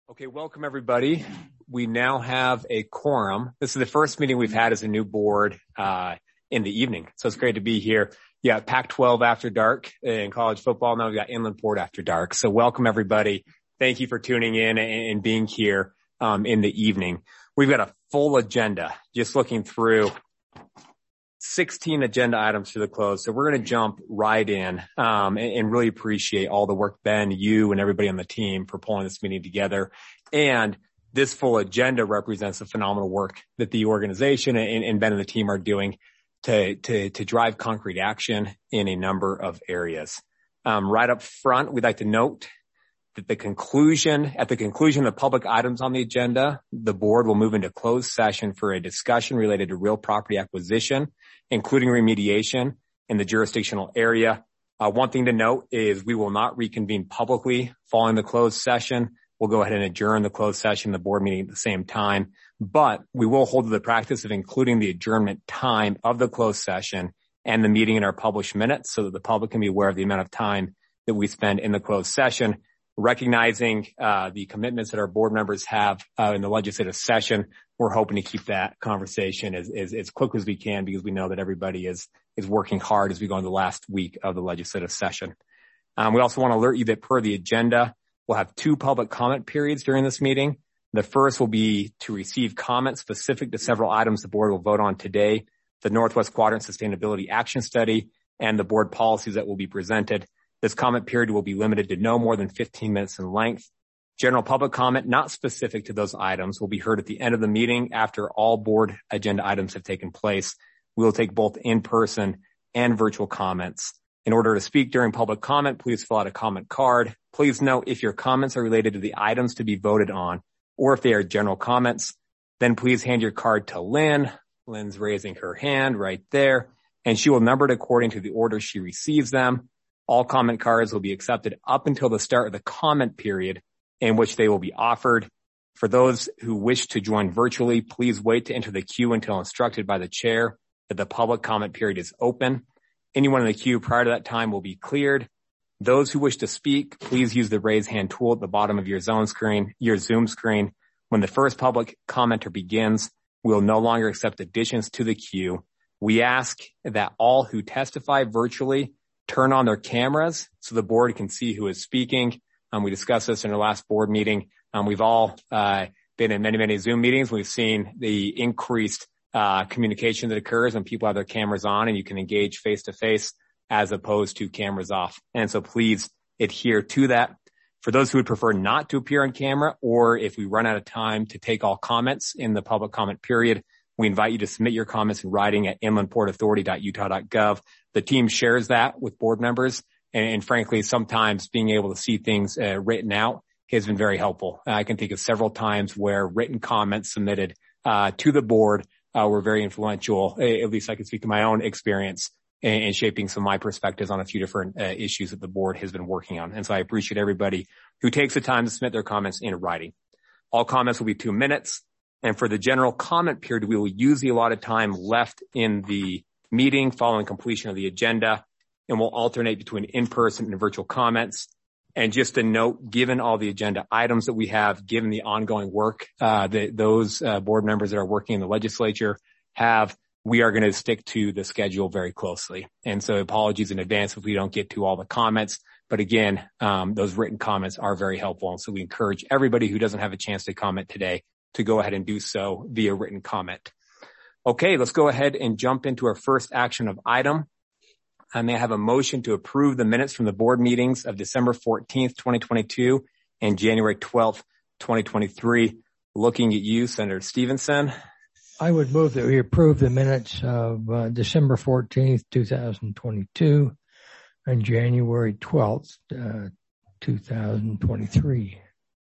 Okay, welcome everybody. We now have a quorum. This is the first meeting we've had as a new board in the evening, so it's great to be here. Yeah, Pac-12 after dark in college football. Now we've got Inland Port after dark. So welcome everybody. Thank you for tuning in and being here in the evening. We've got a full agenda. Just looking through 16 agenda items to the close. So we're going to jump right in and really appreciate all the work, Ben, you, and everybody on the team for pulling this meeting together. And this full agenda represents the phenomenal work that the organization and Ben and the team are doing to drive concrete action in a number of areas. Right up front, we'd like to note that at the conclusion of public items on the agenda, the board will move into closed session for a discussion related to real property acquisition, including remediation in the jurisdictional area. One thing to note is we will not reconvene publicly following the closed session. We'll go ahead and adjourn the closed session, the board meeting at the same time, but we will hold to the practice of including the adjournment time of the closed session and the meeting in our published minutes so that the public can be aware of the amount of time that we spend in the closed session. Recognizing the commitments that our board members have in the legislative session, we're hoping to keep that conversation as quick as we can because we know that everybody is working hard as we go into the last week of the legislative session. We also want to alert you that per the agenda, we'll have 2 public comment periods during this meeting. The first will be to receive comments specific to several items the board will vote on today, the Northwest Quadrant Sustainability Action Study, and the board policies that will be presented. This comment period will be limited to no more than 15 minutes in length. General public comment not specific to those items will be heard at the end of the meeting after all board agenda items have taken place. We will take both in-person and virtual comments. In order to speak during public comment, please fill out a comment card. Please note if your comments are related to the items to be voted on or if they are general comments, then please hand your card to Lynn. Lynn's raising her hand right there, and she will number it according to the order she receives them. All comment cards will be accepted up until the start of the comment period in which they will be offered. For those who wish to join virtually, please wait to enter the queue until instructed by the chair that the public comment period is open. Anyone in the queue prior to that time will be cleared. Those who wish to speak, please use the raise hand tool at the bottom of your Zoom screen. When the first public commenter begins, we will no longer accept additions to the queue. We ask that all who testify virtually turn on their cameras so the board can see who is speaking. We discussed this in our last board meeting. We've all been in many Zoom meetings. We've seen the increased communication that occurs when people have their cameras on and you can engage face to face as opposed to cameras off. And so please adhere to that. For those who would prefer not to appear on camera, or if we run out of time to take all comments in the public comment period, we invite you to submit your comments in writing at inlandportauthority.utah.gov. The team shares that with board members, and frankly, sometimes being able to see things written out has been very helpful. I can think of several times where written comments submitted to the board were very influential. At least I can speak to my own experience in shaping some of my perspectives on a few different issues that the board has been working on. And so I appreciate everybody who takes the time to submit their comments in writing. All comments will be 2 minutes. And for the general comment period, we will use the allotted time left in the meeting following completion of the agenda, and we'll alternate between in-person and virtual comments. And just a note, given all the agenda items that we have, given the ongoing work that those board members that are working in the legislature have, we are going to stick to the schedule very closely. And so apologies in advance if we don't get to all the comments. But again, those written comments are very helpful. And so we encourage everybody who doesn't have a chance to comment today to go ahead and do so via written comment. Okay, let's go ahead and jump into our first action of item. I may have a motion to approve the minutes from the board meetings of December 14th, 2022 and January 12th, 2023. Looking at you, Senator Stevenson. I would move that we approve the minutes of December 14th, 2022 and January 12th, 2023.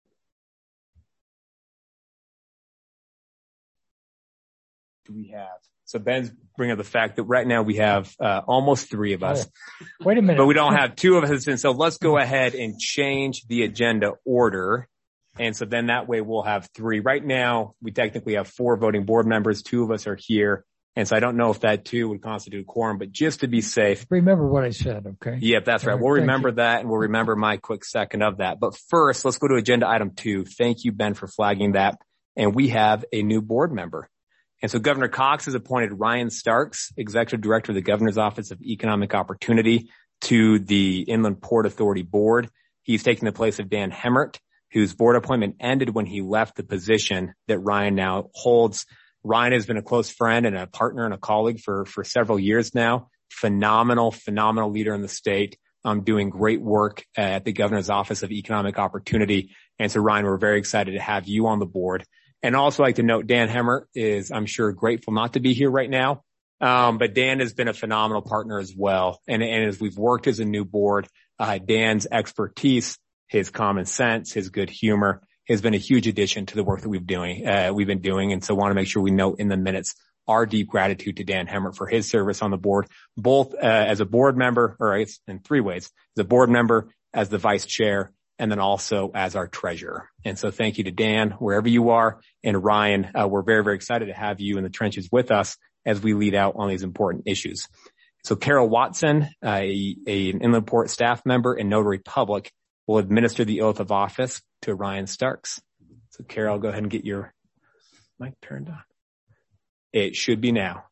Do we have? So Ben's bringing up the fact that right now we have almost 3 of us. Wait a minute. But we don't have 2 of us. And so let's go ahead and change the agenda order. And so then that way we'll have 3. Right now, we technically have 4 voting board members. 2 of us are here. And so I don't know if that too would constitute a quorum, but just to be safe. Remember what I said, okay? Yep, that's right. We'll remember that, and we'll remember my quick second of that. But first, let's go to agenda item 2. Thank you, Ben, for flagging that. And we have a new board member. And so Governor Cox has appointed Ryan Starks, Executive Director of the Governor's Office of Economic Opportunity, to the Inland Port Authority Board. He's taking the place of Dan Hemmert, whose board appointment ended when he left the position that Ryan now holds. Ryan has been a close friend and a partner and a colleague for several years now. Phenomenal leader in the state, doing great work at the Governor's Office of Economic Opportunity. And so, Ryan, we're very excited to have you on the board. And also like to note, Dan Hemmert is, I'm sure, grateful not to be here right now. But Dan has been a phenomenal partner as well. And as we've worked as a new board, Dan's expertise, his common sense, his good humor has been a huge addition to the work that we've been doing. And so want to make sure we note in the minutes our deep gratitude to Dan Hemmert for his service on the board, both as a board member, or I guess in 3 ways, as a board member, as the vice chair, and then also as our treasurer. And so thank you to Dan, wherever you are. And Ryan, we're very, very excited to have you in the trenches with us as we lead out on these important issues. So Carol Watson, an Inland Port staff member and notary public, will administer the oath of office to Ryan Starks. So Carol, go ahead and get your mic turned on. It should be now.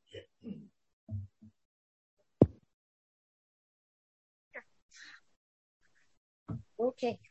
Okay.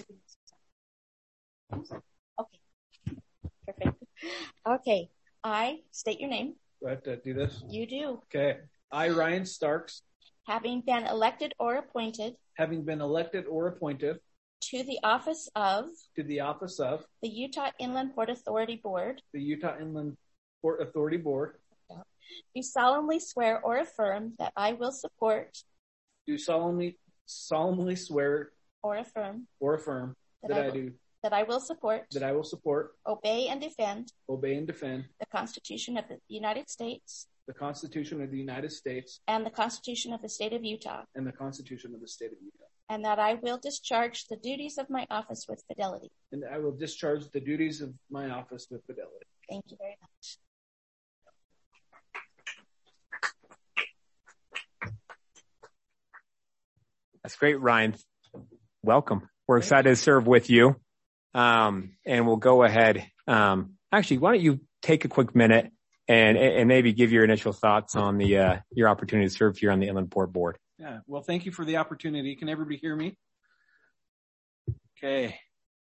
Okay. Perfect. Okay. I state your name. Do I have to do this? You do. Okay. I, Ryan Starks, Having been elected or appointed having been elected or appointed to the office of to the office of the Utah Inland Port Authority Board, the Utah Inland Port Authority Board, do solemnly swear or affirm that I will support do solemnly swear or affirm or affirm that I will support, obey and defend the Constitution of the United States Constitution of the United States and the Constitution of the State of Utah, and the Constitution of the State of Utah, and that I will discharge the duties of my office with fidelity. and that I will discharge the duties of my office with fidelity. Thank you very much. That's great, Ryan. Welcome. We're excited to serve with you. And we'll go ahead. Actually, why don't you take a quick minute and maybe give your initial thoughts on your opportunity to serve here on the Inland Port Board. Yeah. Well, thank you for the opportunity. Can everybody hear me? Okay.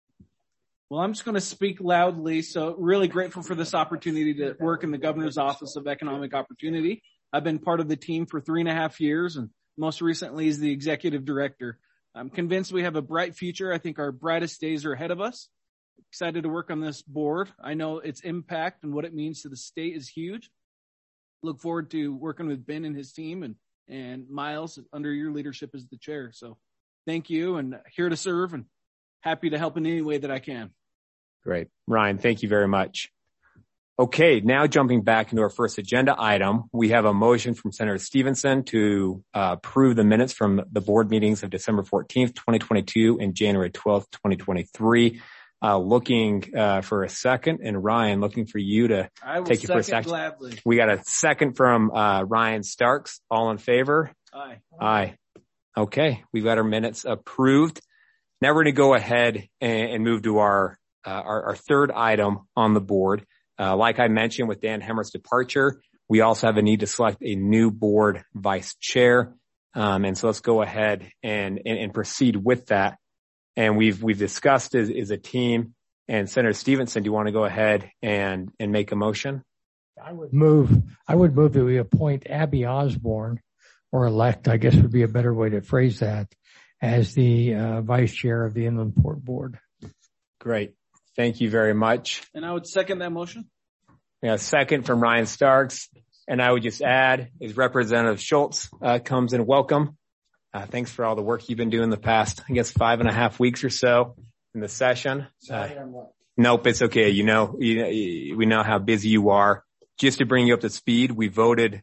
Well, I'm just going to speak loudly. So really grateful for this opportunity to work in the Governor's Office of Economic Opportunity. I've been part of the team for 3.5 years, and most recently as the executive director. I'm convinced we have a bright future. I think our brightest days are ahead of us. Excited to work on this board. I know its impact and what it means to the state is huge. Look forward to working with Ben and his team and Miles under your leadership as the chair. So thank you, and here to serve and happy to help in any way that I can. Great. Ryan, thank you very much. Okay, now jumping back into our first agenda item, we have a motion from Senator Stevenson to approve the minutes from the board meetings of December 14th, 2022 and January 12th, 2023. Looking for a second, and Ryan, looking for you to take your first action. Gladly. We got a second from Ryan Starks. All in favor? Aye. Aye. Okay, we've got our minutes approved. Now we're going to go ahead and move to our third item on the board. Like I mentioned, with Dan Hemmert's departure, we also have a need to select a new board vice chair. And so let's go ahead and proceed with that. And we've discussed as a team. And Senator Stevenson, do you want to go ahead and make a motion? I would move that we appoint Abby Osborne, or elect, I guess would be a better way to phrase that, as the vice chair of the Inland Port Board. Great. Thank you very much. And I would second that motion. We have a second from Ryan Starks. And I would just add, as Representative Schultz comes in, welcome. Thanks for all the work you've been doing the past, I guess, 5.5 weeks or so in the session. Nope, it's okay. We know how busy you are. Just to bring you up to speed, we voted,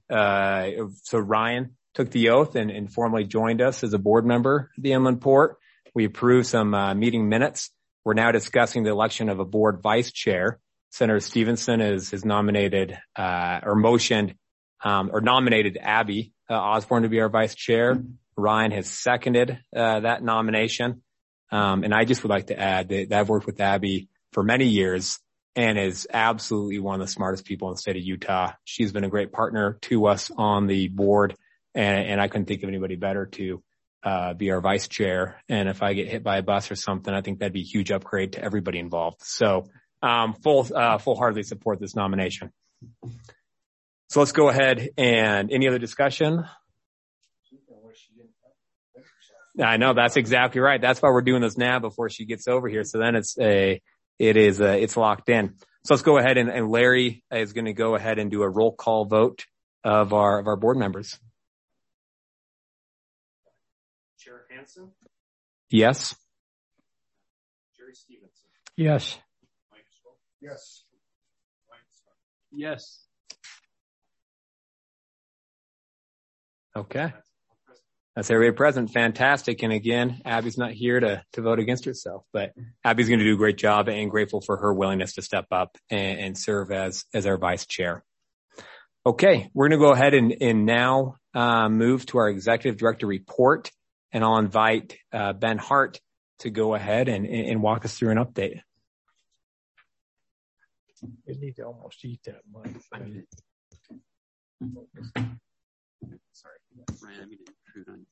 so Ryan took the oath and formally joined us as a board member of the Inland Port. We approved some meeting minutes. We're now discussing the election of a board vice chair. Senator Stevenson has nominated or motioned or nominated Abby Osborne to be our vice chair. Ryan has seconded that nomination. And I just would like to add that I've worked with Abby for many years and is absolutely one of the smartest people in the state of Utah. She's been a great partner to us on the board, and I couldn't think of anybody better to be our vice chair. And if I get hit by a bus or something, I think that'd be a huge upgrade to everybody involved. So full-heartedly support this nomination. So let's go ahead and any other discussion? I know, that's exactly right. That's why we're doing this now before she gets over here. So then it's locked in. So let's go ahead and Larry is going to go ahead and do a roll call vote of our board members. Chair Hansen? Yes. Jerry Stevenson? Yes. Mike Schultz? Yes. Yes. Okay. That's everybody present. Fantastic. And again, Abby's not here to vote against herself, but Abby's going to do a great job, and grateful for her willingness to step up and serve as our vice chair. Okay. We're going to go ahead and now move to our executive director report, and I'll invite Ben Hart to go ahead and walk us through an update. You need to almost eat that much. Sorry, Ryan, I'm going to intrude on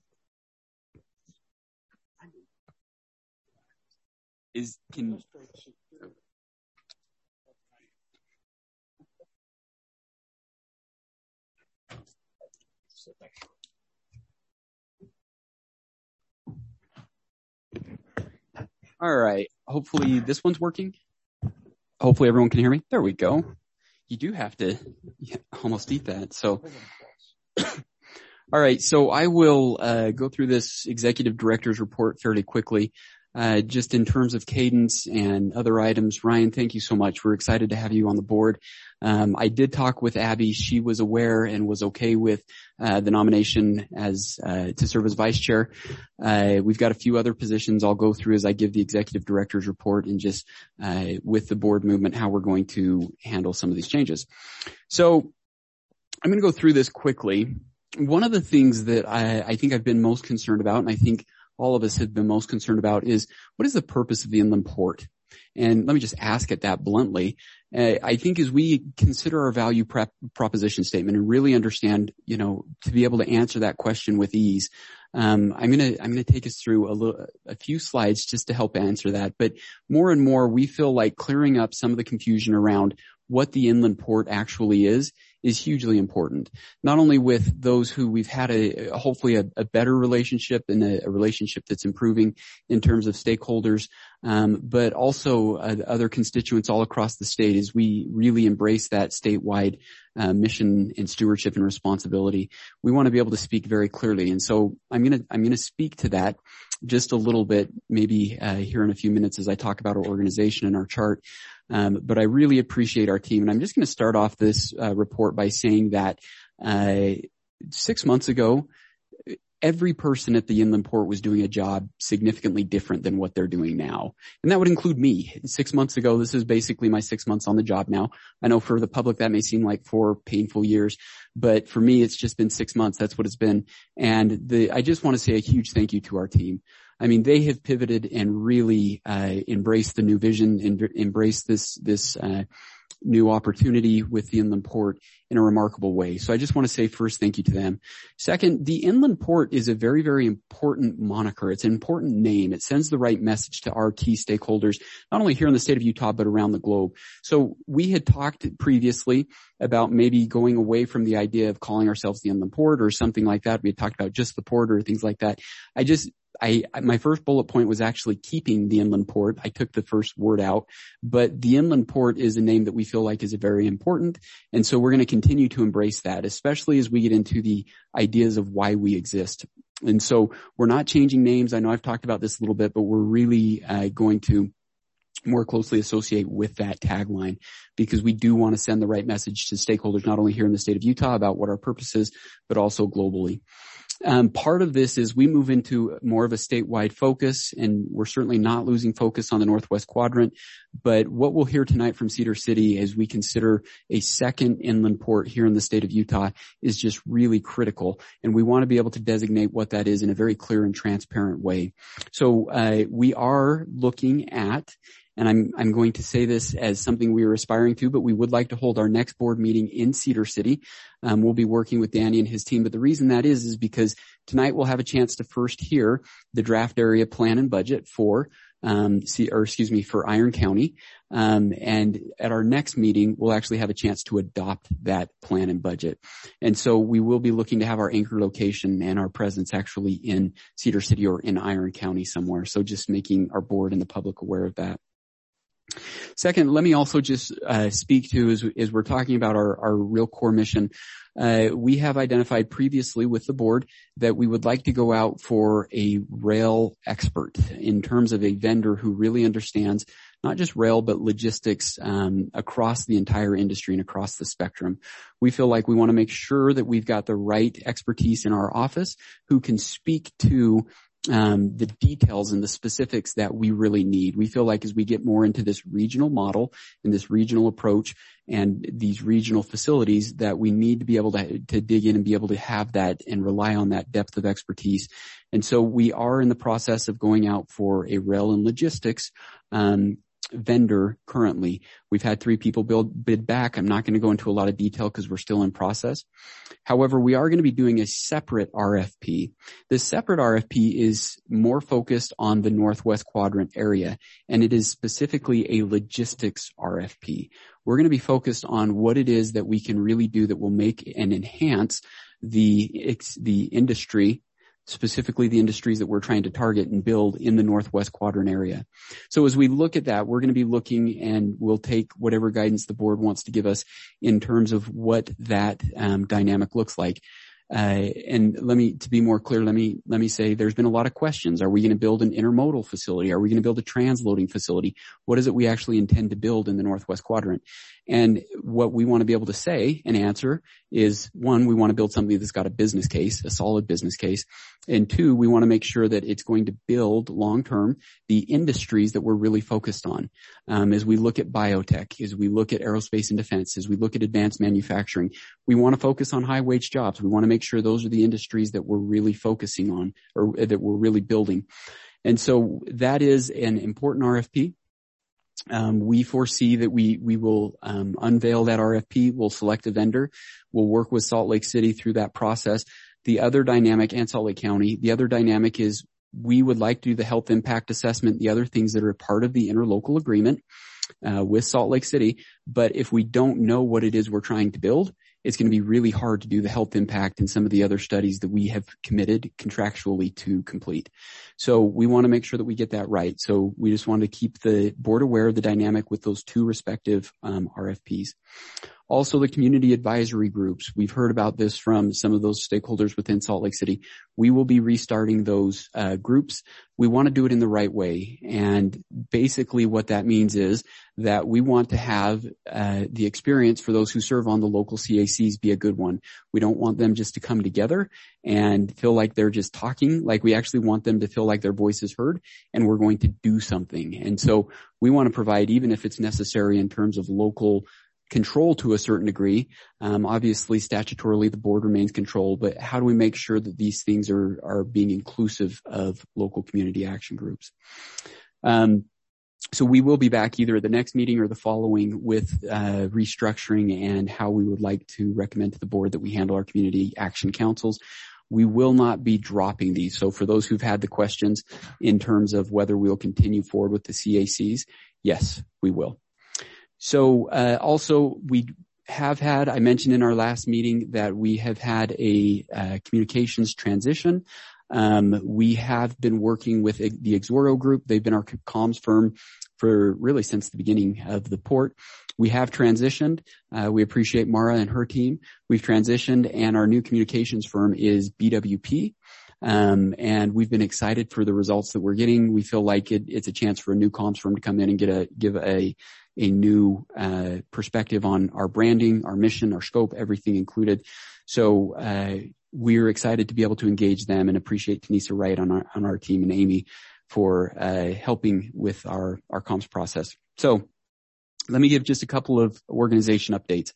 you. All right. Hopefully this one's working. Hopefully everyone can hear me. There we go. You do have to almost eat that. So, all right. So I will go through this executive director's report fairly quickly. Just in terms of cadence and other items, Ryan, thank you so much. We're excited to have you on the board. I did talk with Abby. She was aware and was okay with the nomination as to serve as vice chair. We've got a few other positions I'll go through as I give the executive director's report, and just with the board movement, how we're going to handle some of these changes. So I'm going to go through this quickly. One of the things that I think I've been most concerned about, and I think all of us have been most concerned about, is what is the purpose of the inland port? And let me just ask it that bluntly. I think as we consider our value proposition statement and really understand, to be able to answer that question with ease, I'm going to take us through a few slides just to help answer that. But more and more, we feel like clearing up some of the confusion around what the inland port actually is hugely important. Not only with those who we've had hopefully a better relationship and a relationship that's improving in terms of stakeholders, but also other constituents all across the state as we really embrace that statewide mission and stewardship and responsibility. We want to be able to speak very clearly. And so I'm going to speak to that just a little bit, maybe here in a few minutes as I talk about our organization and our chart. But I really appreciate our team. And I'm just going to start off this report by saying that 6 months ago, every person at the inland port was doing a job significantly different than what they're doing now. And that would include me. 6 months ago, this is basically my 6 months on the job now. I know for the public that may seem like 4 painful years, but for me, it's just been 6 months. That's what it's been. And I just want to say a huge thank you to our team. I mean, they have pivoted and really embraced the new vision and embraced this new opportunity with the inland port in a remarkable way. So I just want to say first, thank you to them. Second, the inland port is a very, very important moniker. It's an important name. It sends the right message to our key stakeholders, not only here in the state of Utah, but around the globe. So we had talked previously about maybe going away from the idea of calling ourselves the inland port or something like that. We had talked about just the port or things like that. My first bullet point was actually keeping the inland port. I took the first word out, but the inland port is a name that we feel like is very important. And so we're going to continue to embrace that, especially as we get into the ideas of why we exist. And so we're not changing names. I know I've talked about this a little bit, but we're really going to more closely associate with that tagline, because we do want to send the right message to stakeholders, not only here in the state of Utah about what our purpose is, but also globally. Part of this is we move into more of a statewide focus, and we're certainly not losing focus on the Northwest Quadrant. But what we'll hear tonight from Cedar City as we consider a second inland port here in the state of Utah is just really critical. And we want to be able to designate what that is in a very clear and transparent way. So we are looking at, and I'm going to say this as something we are aspiring to, but we would like to hold our next board meeting in Cedar City. We'll be working with Danny and his team, but the reason that is because tonight we'll have a chance to first hear the draft area plan and budget for Iron County. And at our next meeting, we'll actually have a chance to adopt that plan and budget. And so we will be looking to have our anchor location and our presence actually in Cedar City or in Iron County somewhere. So just making our board and the public aware of that. Second, let me also just speak to, as we're talking about our real core mission, we have identified previously with the board that we would like to go out for a rail expert in terms of a vendor who really understands not just rail, but logistics across the entire industry and across the spectrum. We feel like we want to make sure that we've got the right expertise in our office who can speak to the details and the specifics that we really need. We feel like as we get more into this regional model and this regional approach and these regional facilities that we need to be able to dig in and be able to have that and rely on that depth of expertise. And so we are in the process of going out for a rail and logistics vendor currently. We've had 3 people bid back. I'm not going to go into a lot of detail because we're still in process. However, we are going to be doing a separate RFP. This separate RFP is more focused on the Northwest Quadrant area, and it is specifically a logistics RFP. We're going to be focused on what it is that we can really do that will make and enhance the industry, specifically the industries that we're trying to target and build in the Northwest Quadrant area. So as we look at that, we're going to be looking, and we'll take whatever guidance the board wants to give us in terms of what that dynamic looks like. And to be more clear, let me say there's been a lot of questions. Are we going to build an intermodal facility? Are we going to build a transloading facility? What is it we actually intend to build in the Northwest Quadrant? And what we want to be able to say and answer is, 1, we want to build something that's got a business case, a solid business case. And 2, we want to make sure that it's going to build long-term the industries that we're really focused on. As we look at biotech, as we look at aerospace and defense, as we look at advanced manufacturing, we want to focus on high-wage jobs. We want to make sure those are the industries that we're really focusing on or that we're really building. And so that is an important RFP. We foresee that we will unveil that RFP. We'll select a vendor. We'll work with Salt Lake City through that process. The other dynamic, and Salt Lake County, the other dynamic is we would like to do the health impact assessment, the other things that are part of the interlocal agreement with Salt Lake City. But if we don't know what it is we're trying to build, it's going to be really hard to do the health impact and some of the other studies that we have committed contractually to complete. So we want to make sure that we get that right. So we just want to keep the board aware of the dynamic with those 2 respective RFPs. Also, the community advisory groups. We've heard about this from some of those stakeholders within Salt Lake City. We will be restarting those groups. We want to do it in the right way. And basically what that means is that we want to have the experience for those who serve on the local CACs be a good one. We don't want them just to come together and feel like they're just talking. Like, we actually want them to feel like their voice is heard and we're going to do something. And so we want to provide, even if it's necessary in terms of local control to a certain degree. Obviously, statutorily, the board remains controlled, but how do we make sure that these things are being inclusive of local community action groups? So we will be back either at the next meeting or the following with restructuring and how we would like to recommend to the board that we handle our community action councils. We will not be dropping these. So for those who've had the questions in terms of whether we'll continue forward with the CACs, yes, we will. So also we have had, I mentioned in our last meeting that we have had a communications transition. We have been working with the Exoro Group. They've been our comms firm for really since the beginning of the port. We have transitioned. We appreciate Mara and her team. We've transitioned, and our new communications firm is BWP. And we've been excited for the results that we're getting. We feel like it's a chance for a new comms firm to come in and give a new perspective on our branding, our mission, our scope, everything included. So we're excited to be able to engage them and appreciate Tanisa Wright on our team and Amy for helping with our comms process. So let me give just a couple of organization updates.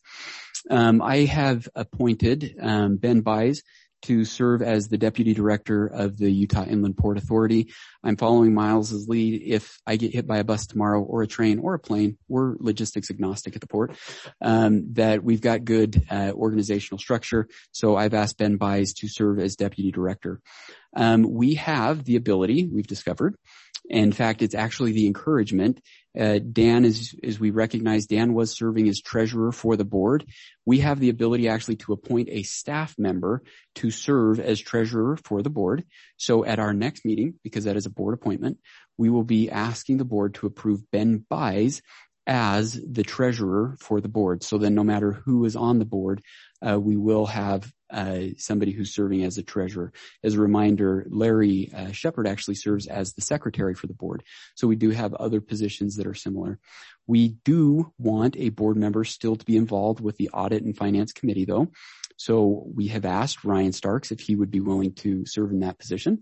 I have appointed Ben Buys to serve as the Deputy Director of the Utah Inland Port Authority. I'm following Miles's lead. If I get hit by a bus tomorrow or a train or a plane, we're logistics agnostic at the port, that we've got good organizational structure. So I've asked Ben Buys to serve as Deputy Director. We have the ability, we've discovered, in fact, it's actually the encouragement. Dan, as we recognize, Dan was serving as treasurer for the board. We have the ability actually to appoint a staff member to serve as treasurer for the board. So at our next meeting, because that is a board appointment, we will be asking the board to approve Ben Buys as the treasurer for the board. So then no matter who is on the board, we will have somebody who's serving as a treasurer. As a reminder, Larry Shepard actually serves as the secretary for the board. So we do have other positions that are similar. We do want a board member still to be involved with the audit and finance committee though. So we have asked Ryan Starks if he would be willing to serve in that position.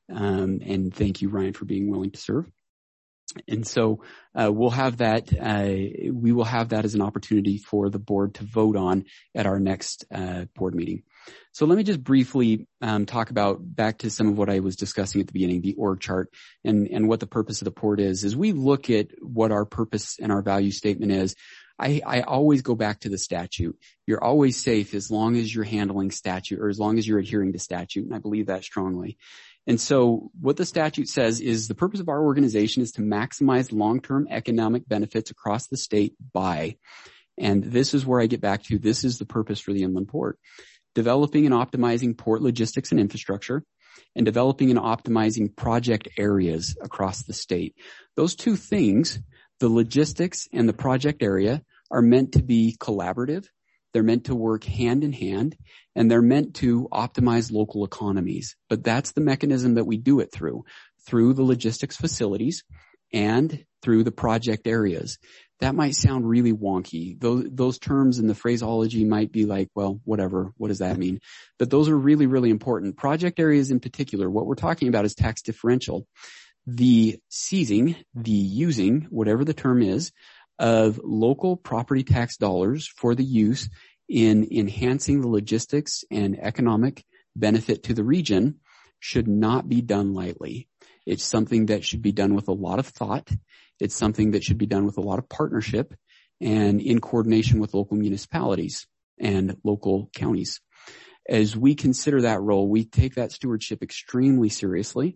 And thank you, Ryan, for being willing to serve. And so we'll have that. We will have that as an opportunity for the board to vote on at our next board meeting. So let me just briefly talk about back to some of what I was discussing at the beginning, the org chart and what the purpose of the port is. As we look at what our purpose and our value statement is, I always go back to the statute. You're always safe as long as you're handling statute or as long as you're adhering to statute. And I believe that strongly. And so what the statute says is the purpose of our organization is to maximize long-term economic benefits across the state by, and this is where I get back to, this is the purpose for the inland port, developing and optimizing port logistics and infrastructure, and developing and optimizing project areas across the state. Those two things, the logistics and the project area, are meant to be collaborative. They're meant to work hand in hand, and they're meant to optimize local economies. But that's the mechanism that we do it through the logistics facilities and through the project areas. That might sound really wonky. Those terms and the phraseology might be like, well, whatever, what does that mean? But those are really, really important. Project areas in particular, what we're talking about is tax differential. The seizing, the using, whatever the term is, of local property tax dollars for the use in enhancing the logistics and economic benefit to the region should not be done lightly. It's something that should be done with a lot of thought. It's something that should be done with a lot of partnership and in coordination with local municipalities and local counties. As we consider that role, we take that stewardship extremely seriously,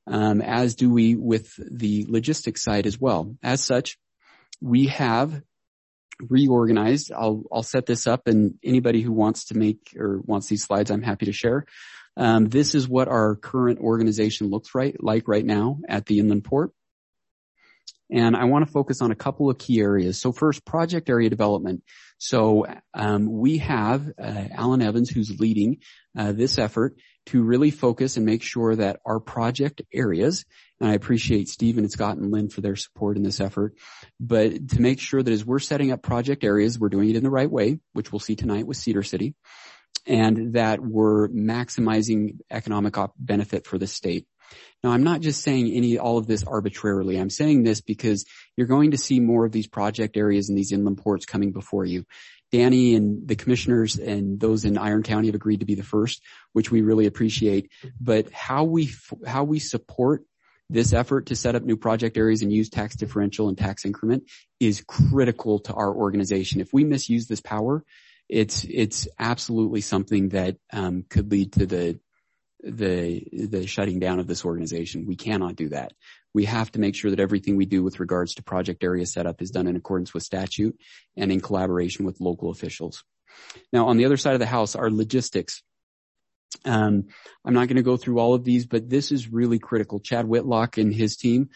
as do we with the logistics side as well. As such, we have reorganized. I'll set this up, and anybody who wants to make or wants these slides, I'm happy to share. This is what our current organization looks like right now at the inland port. And I want to focus on a couple of key areas. So first, project area development. So we have Alan Evans, who's leading this effort to really focus and make sure that our project areas, and I appreciate Stephen and Scott and Lynn for their support in this effort, but to make sure that as we're setting up project areas, we're doing it in the right way, which we'll see tonight with Cedar City, and that we're maximizing economic benefit for the state. Now, I'm not just saying all of this arbitrarily. I'm saying this because you're going to see more of these project areas and these inland ports coming before you. Danny and the commissioners and those in Iron County have agreed to be the first, which we really appreciate. But how we support this effort to set up new project areas and use tax differential and tax increment is critical to our organization. If we misuse this power, it's absolutely something that could lead to the shutting down of this organization. We cannot do that. We have to make sure that everything we do with regards to project area setup is done in accordance with statute and in collaboration with local officials. Now, on the other side of the house, our logistics. I'm not going to go through all of these, but this is really critical. Chad Whitlock and his team,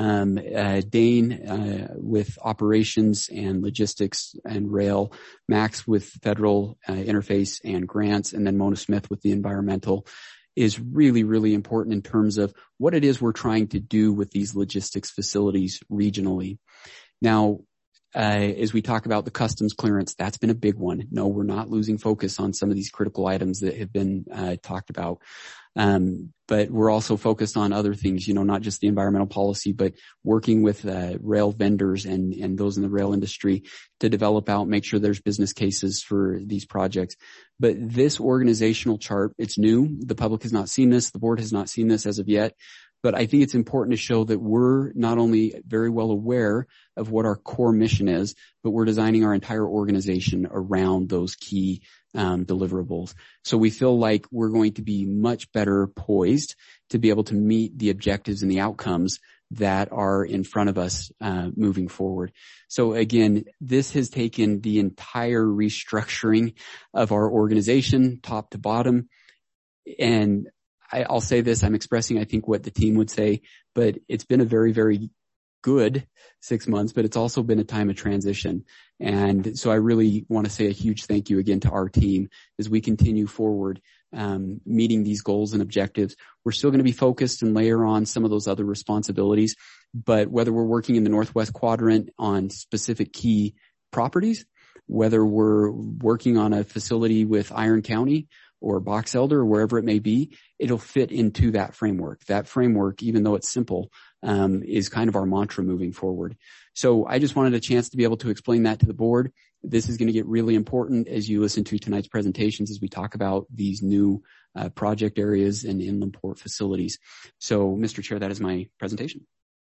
Dane with operations and logistics and rail, Max with federal interface and grants, and then Mona Smith with the environmental, is really, really important in terms of what it is we're trying to do with these logistics facilities regionally. Now, as we talk about the customs clearance, that's been a big one. No, we're not losing focus on some of these critical items that have been talked about. But we're also focused on other things, not just the environmental policy, but working with rail vendors and those in the rail industry to develop out, make sure there's business cases for these projects. But this organizational chart, it's new. The public has not seen this. The board has not seen this as of yet. But I think it's important to show that we're not only very well aware of what our core mission is, but we're designing our entire organization around those key deliverables. So we feel like we're going to be much better poised to be able to meet the objectives and the outcomes that are in front of us moving forward. So again, this has taken the entire restructuring of our organization, top to bottom. And I'll say this, I'm expressing, I think, what the team would say, but it's been a very, very good 6 months, but it's also been a time of transition. And so I really want to say a huge thank you again to our team as we continue forward, meeting these goals and objectives. We're still going to be focused and layer on some of those other responsibilities, but whether we're working in the Northwest Quadrant on specific key properties, whether we're working on a facility with Iron County or Box Elder or wherever it may be, it'll fit into that framework. That framework, even though it's simple, is kind of our mantra moving forward. So I just wanted a chance to be able to explain that to the board. This is going to get really important as you listen to tonight's presentations as we talk about these new project areas and inland port facilities. So, Mr. Chair, that is my presentation.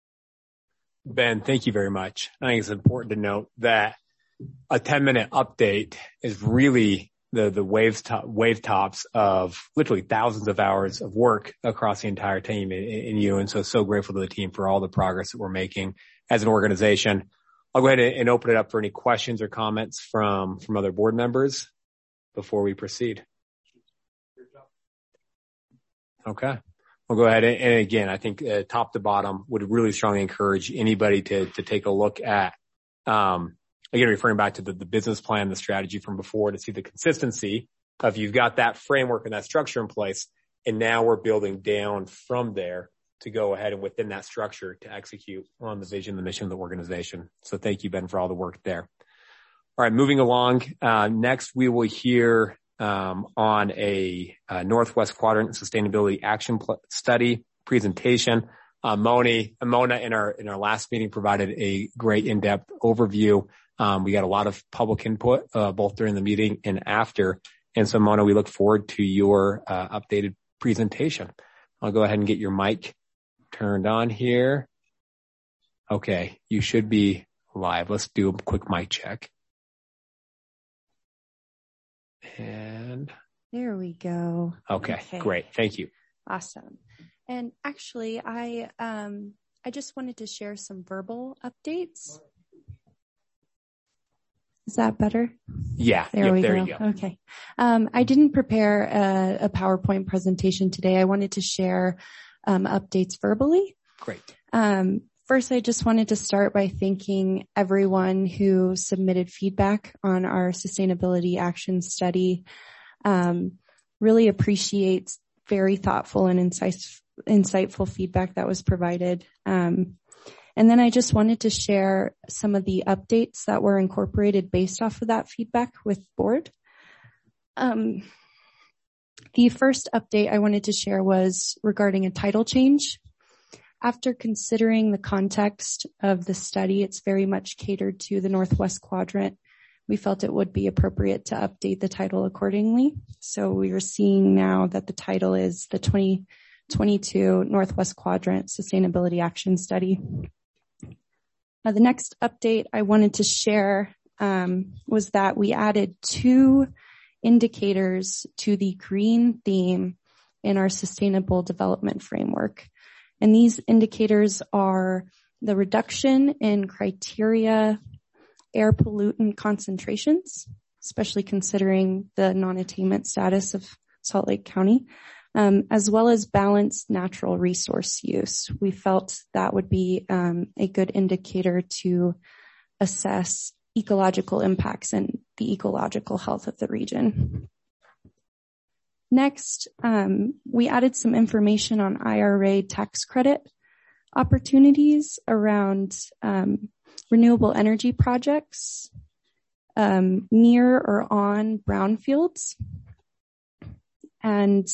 Ben, thank you very much. I think it's important to note that a 10-minute update is really the wave tops of literally thousands of hours of work across the entire team in you. And so grateful to the team for all the progress that we're making as an organization. I'll go ahead and open it up for any questions or comments from other board members before we proceed. Okay. We'll go ahead and again, I think top to bottom would really strongly encourage anybody to take a look at, again, referring back to the business plan, the strategy from before, to see the consistency of you've got that framework and that structure in place, and now we're building down from there to go ahead and within that structure to execute on the vision, the mission of the organization. So thank you, Ben, for all the work there. All right, moving along. Next, we will hear on a Northwest Quadrant Sustainability Action Study presentation. Mona in our last meeting provided a great in-depth overview. We got a lot of public input, both during the meeting and after. And so, Mona, we look forward to your updated presentation. I'll go ahead and get your mic turned on here. Okay, you should be live. Let's do a quick mic check. And there we go. Okay, great. Thank you. Awesome. And actually, I just wanted to share some verbal updates. Is that better? Yeah. There we go. You go. Okay. I didn't prepare a PowerPoint presentation today. I wanted to share updates verbally. Great. First, I just wanted to start by thanking everyone who submitted feedback on our sustainability action study. Really appreciate very thoughtful and insightful feedback that was provided. And then I just wanted to share some of the updates that were incorporated based off of that feedback with board. The first update I wanted to share was regarding a title change. After considering the context of the study, it's very much catered to the Northwest Quadrant. We felt it would be appropriate to update the title accordingly. So we are seeing now that the title is the 2022 Northwest Quadrant Sustainability Action Study. Now, the next update I wanted to share was that we added 2 indicators to the green theme in our sustainable development framework. And these indicators are the reduction in criteria air pollutant concentrations, especially considering the non-attainment status of Salt Lake County, as well as balanced natural resource use. We felt that would be a good indicator to assess ecological impacts and the ecological health of the region. Next, we added some information on IRA tax credit opportunities around renewable energy projects near or on brownfields. And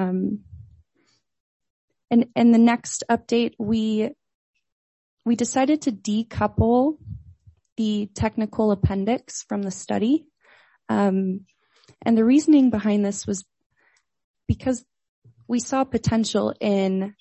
the next update, we decided to decouple the technical appendix from the study. And the reasoning behind this was because we saw potential in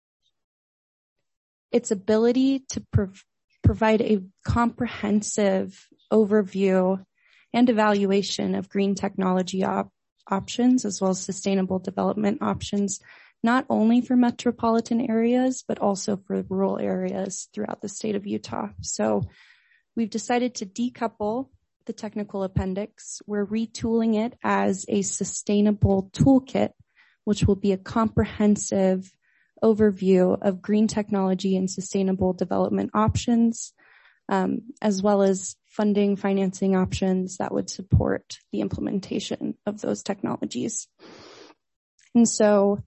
its ability to provide a comprehensive overview and evaluation of green technology options, as well as sustainable development options, not only for metropolitan areas, but also for rural areas throughout the state of Utah. So we've decided to decouple the technical appendix. We're retooling it as a sustainable toolkit, which will be a comprehensive overview of green technology and sustainable development options, as well as funding, financing options that would support the implementation of those technologies. And so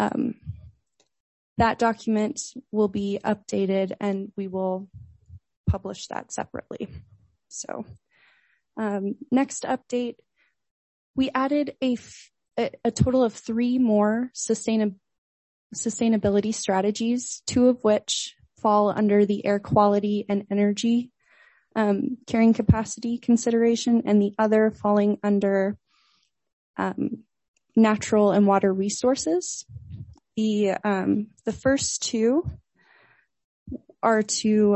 that document will be updated and we will publish that separately. So next update, we added a total of 3 more sustainability strategies, 2 of which fall under the air quality and energy carrying capacity consideration, and the other falling under natural and water resources. The first 2 are to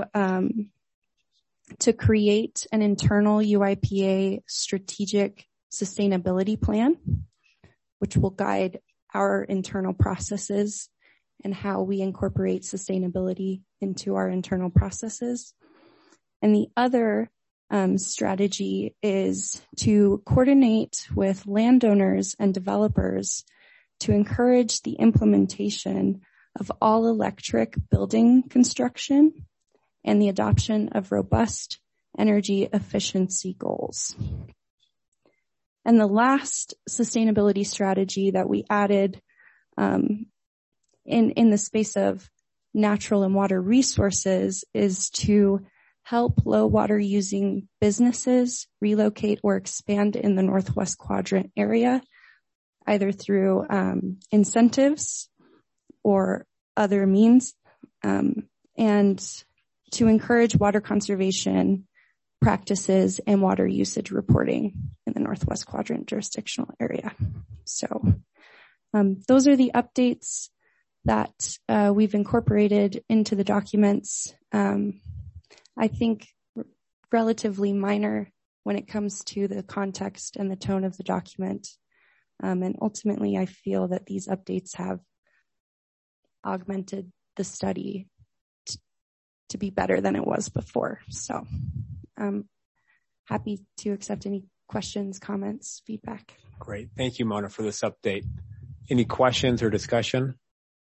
create an internal UIPA strategic sustainability plan, which will guide our internal processes and how we incorporate sustainability into our internal processes. And the other strategy is to coordinate with landowners and developers to encourage the implementation of all electric building construction and the adoption of robust energy efficiency goals. And the last sustainability strategy that we added in the space of natural and water resources is to help low water using businesses relocate or expand in the Northwest Quadrant area, either through incentives or other means, and to encourage water conservation practices and water usage reporting in the Northwest Quadrant jurisdictional area. So those are the updates that we've incorporated into the documents. I think relatively minor when it comes to the context and the tone of the document. And ultimately, I feel that these updates have augmented the study to be better than it was before. So I'm happy to accept any questions, comments, feedback. Great. Thank you, Mona, for this update. Any questions or discussion?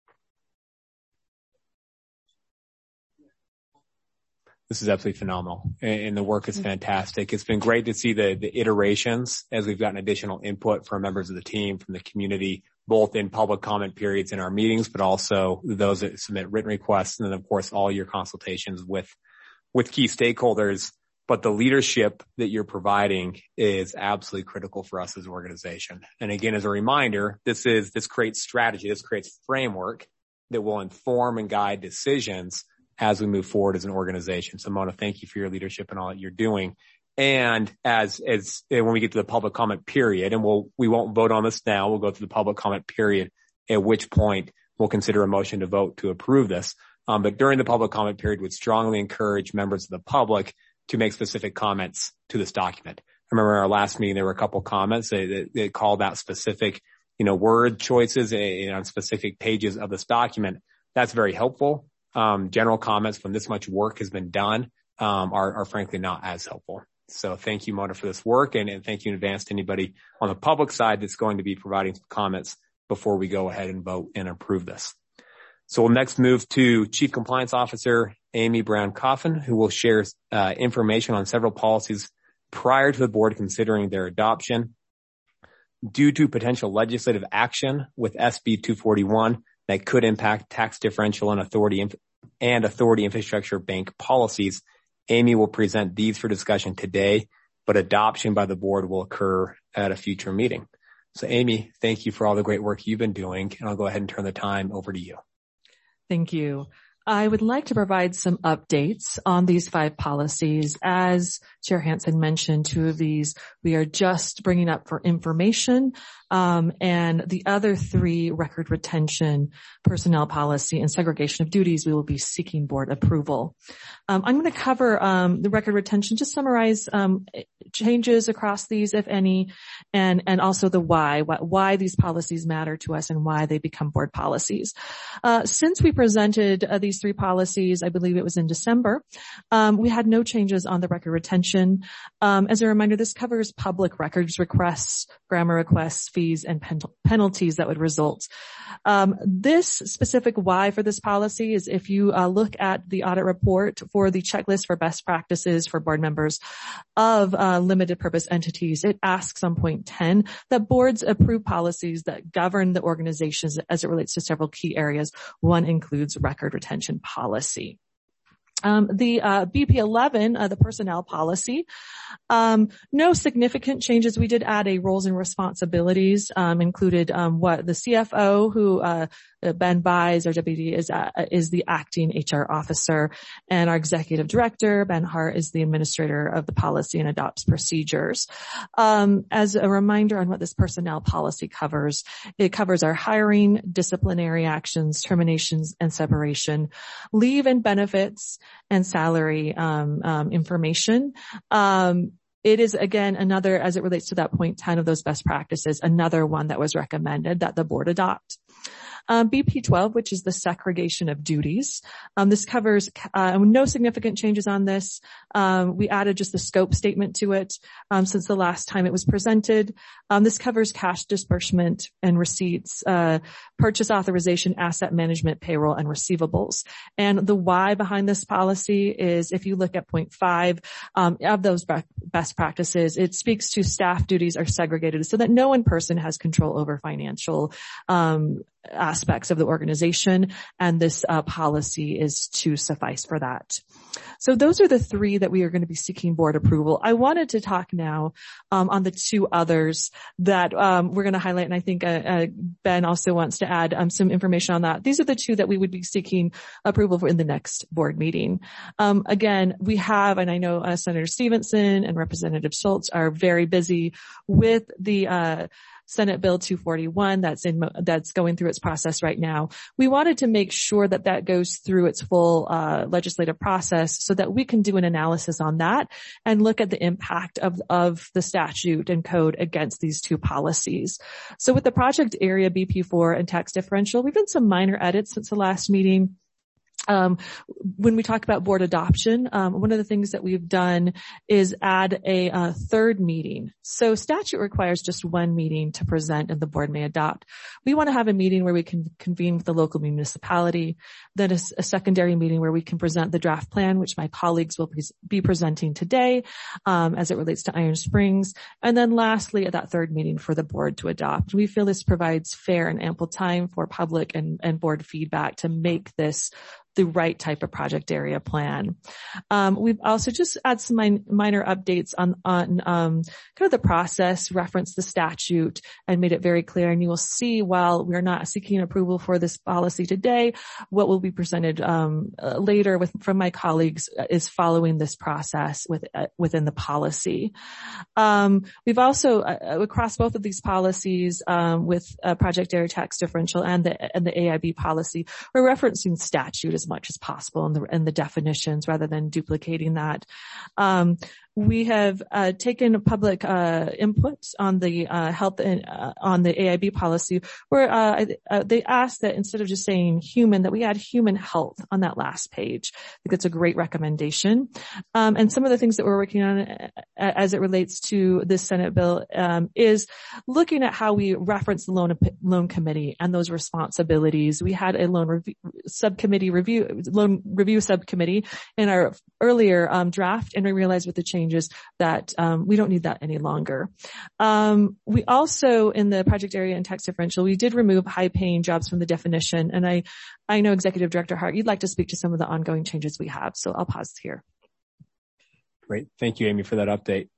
This is absolutely phenomenal, and the work is fantastic. It's been great to see the iterations as we've gotten additional input from members of the team, from the community, both in public comment periods in our meetings, but also those that submit written requests, and then, of course, all your consultations with key stakeholders. But the leadership that you're providing is absolutely critical for us as an organization. And again, as a reminder, this creates strategy, this creates framework that will inform and guide decisions as we move forward as an organization. So Mona, thank you for your leadership and all that you're doing. And as when we get to the public comment period, and we won't vote on this now, we'll go through the public comment period, at which point we'll consider a motion to vote to approve this. But during the public comment period, would strongly encourage members of the public to make specific comments to this document. I remember in our last meeting, there were a couple comments that called out specific, word choices on specific pages of this document. That's very helpful. General comments when this much work has been done are frankly not as helpful. So thank you, Mona, for this work, and thank you in advance to anybody on the public side that's going to be providing some comments before we go ahead and vote and approve this. So we'll next move to Chief Compliance Officer Amy Brown-Coffin, who will share information on several policies prior to the board considering their adoption. Due to potential legislative action with SB 241 that could impact tax differential and authority infrastructure bank policies, Amy will present these for discussion today, but adoption by the board will occur at a future meeting. So Amy, thank you for all the great work you've been doing, and I'll go ahead and turn the time over to you. Thank you. I would like to provide some updates on these 5 policies. As Chair Hansen mentioned, 2 of these we are just bringing up for information, and the other 3, record retention, personnel policy, and segregation of duties, we will be seeking board approval. I'm going to cover the record retention, just summarize changes across these, if any, and also the why these policies matter to us and why they become board policies. Since we presented these 3 policies, I believe it was in December, we had no changes on the record retention. As a reminder, this covers public records requests, grammar requests, fees, and penalties that would result. This specific why for this policy is if you look at the audit report for the checklist for best practices for board members of limited purpose entities, it asks on point 10 that boards approve policies that govern the organizations as it relates to several key areas. One includes record retention policy. The BP11, the personnel policy, no significant changes. We did add a roles and responsibilities, included what the CFO, who Ben Buys, our deputy, is the acting HR officer, and our executive director, Ben Hart, is the administrator of the policy and adopts procedures. As a reminder on what this personnel policy covers, it covers our hiring, disciplinary actions, terminations and separation, leave and benefits, and salary information. It is, again, another, as it relates to that point 10 of those best practices, another one that was recommended that the board adopt. BP12, which is the segregation of duties. This covers no significant changes on this. We added just the scope statement to it since the last time it was presented. This covers cash disbursement and receipts, purchase authorization, asset management, payroll, and receivables. And the why behind this policy is, if you look at point 5 of those best practices, it speaks to staff duties are segregated so that no one person has control over financial aspects of the organization, and this policy is to suffice for that. So those are the 3 that we are going to be seeking board approval. I wanted to talk now on the 2 others that we're going to highlight, and I think Ben also wants to add some information on that. These are the 2 that we would be seeking approval for in the next board meeting. Again, we have, and I know Senator Stevenson and Representative Schultz are very busy with the Senate Bill 241 that's going through its process right now. We wanted to make sure that that goes through its full legislative process so that we can do an analysis on that and look at the impact of the statute and code against these 2 policies. So with the project area BP4 and tax differential, we've done some minor edits since the last meeting. When we talk about board adoption, one of the things that we've done is add a 3rd meeting. So statute requires just 1 meeting to present and the board may adopt. We want to have a meeting where we can convene with the local municipality, then a secondary meeting where we can present the draft plan, which my colleagues will be presenting today as it relates to Iron Springs, and then lastly at that 3rd meeting for the board to adopt. We feel this provides fair and ample time for public and board feedback to make this the right type of project area plan. We've also just added some minor updates on kind of the process, referenced the statute, and made it very clear. And you will see, while we're not seeking approval for this policy today, what will be presented later from my colleagues is following this process within the policy. We've also across both of these policies with project area tax differential and the AIB policy, we're referencing statute as much as possible in the definitions rather than duplicating that. We have taken public inputs on the health and on the AIB policy, where they asked that instead of just saying human, that we add human health on that last page. I think that's a great recommendation. And some of the things that we're working on as it relates to this Senate bill is looking at how we reference the loan committee and those responsibilities. We had a loan review subcommittee in our earlier draft, and we realized with the changes that we don't need that any longer. We also, in the project area and tax differential, we did remove high-paying jobs from the definition, and I know Executive Director Hart, you'd like to speak to some of the ongoing changes we have, so I'll pause here. Great. Thank you, Amy, for that update.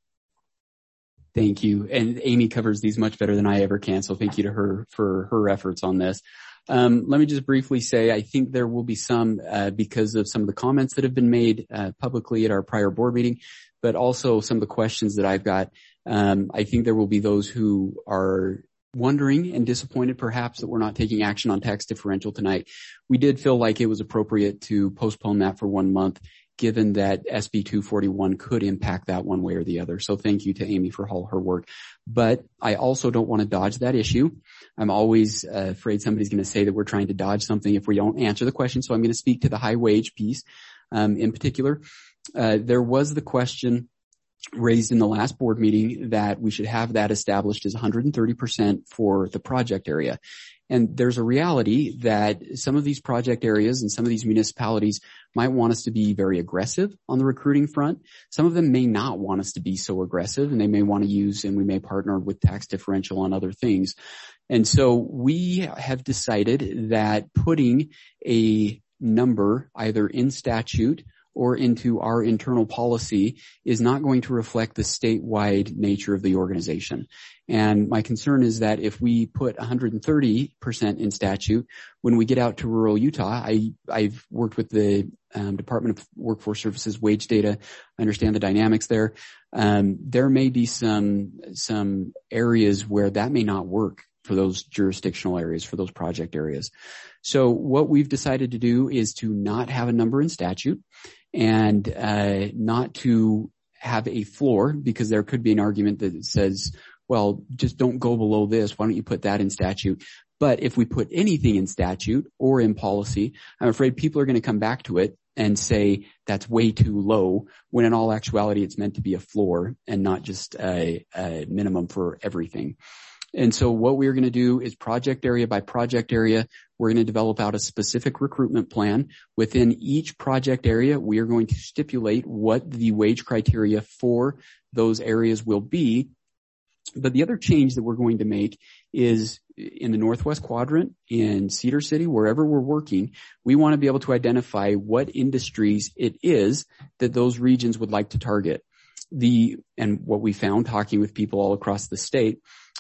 Thank you. And Amy covers these much better than I ever can. So thank you to her for her efforts on this. Let me just briefly say, I think there will be some, because of some of the comments that have been made, publicly at our prior board meeting, but also some of the questions that I've got. I think there will be those who are wondering and disappointed perhaps that we're not taking action on tax differential tonight. We did feel like it was appropriate to postpone that for 1 month, given that SB 241 could impact that one way or the other. So thank you to Amy for all her work. But I also don't want to dodge that issue. I'm always afraid somebody's going to say that we're trying to dodge something if we don't answer the question. So I'm going to speak to the high wage piece in particular. There was the question raised in the last board meeting that we should have that established as 130% for the project area. And there's a reality that some of these project areas and some of these municipalities might want us to be very aggressive on the recruiting front. Some of them may not want us to be so aggressive, and they may want to use, and we may partner with tax differential on other things. And so we have decided that putting a number either in statute or into our internal policy is not going to reflect the statewide nature of the organization. And my concern is that if we put 130% in statute, when we get out to rural Utah, I've worked with the Department of Workforce Services wage data. I understand the dynamics there. There may be some areas where that may not work for those jurisdictional areas, for those project areas. So what we've decided to do is to not have a number in statute and not to have a floor, because there could be an argument that says, well, just don't go below this. Why don't you put that in statute? But if we put anything in statute or in policy, I'm afraid people are going to come back to it and say that's way too low, when in all actuality it's meant to be a floor and not just a minimum for everything. And so what we're going to do is project area by project area, we're going to develop out a specific recruitment plan. Within each project area, we are going to stipulate what the wage criteria for those areas will be. But the other change that we're going to make is in the Northwest Quadrant, in Cedar City, wherever we're working, we want to be able to identify what industries it is that those regions would like to target. And what we found talking with people all across the state,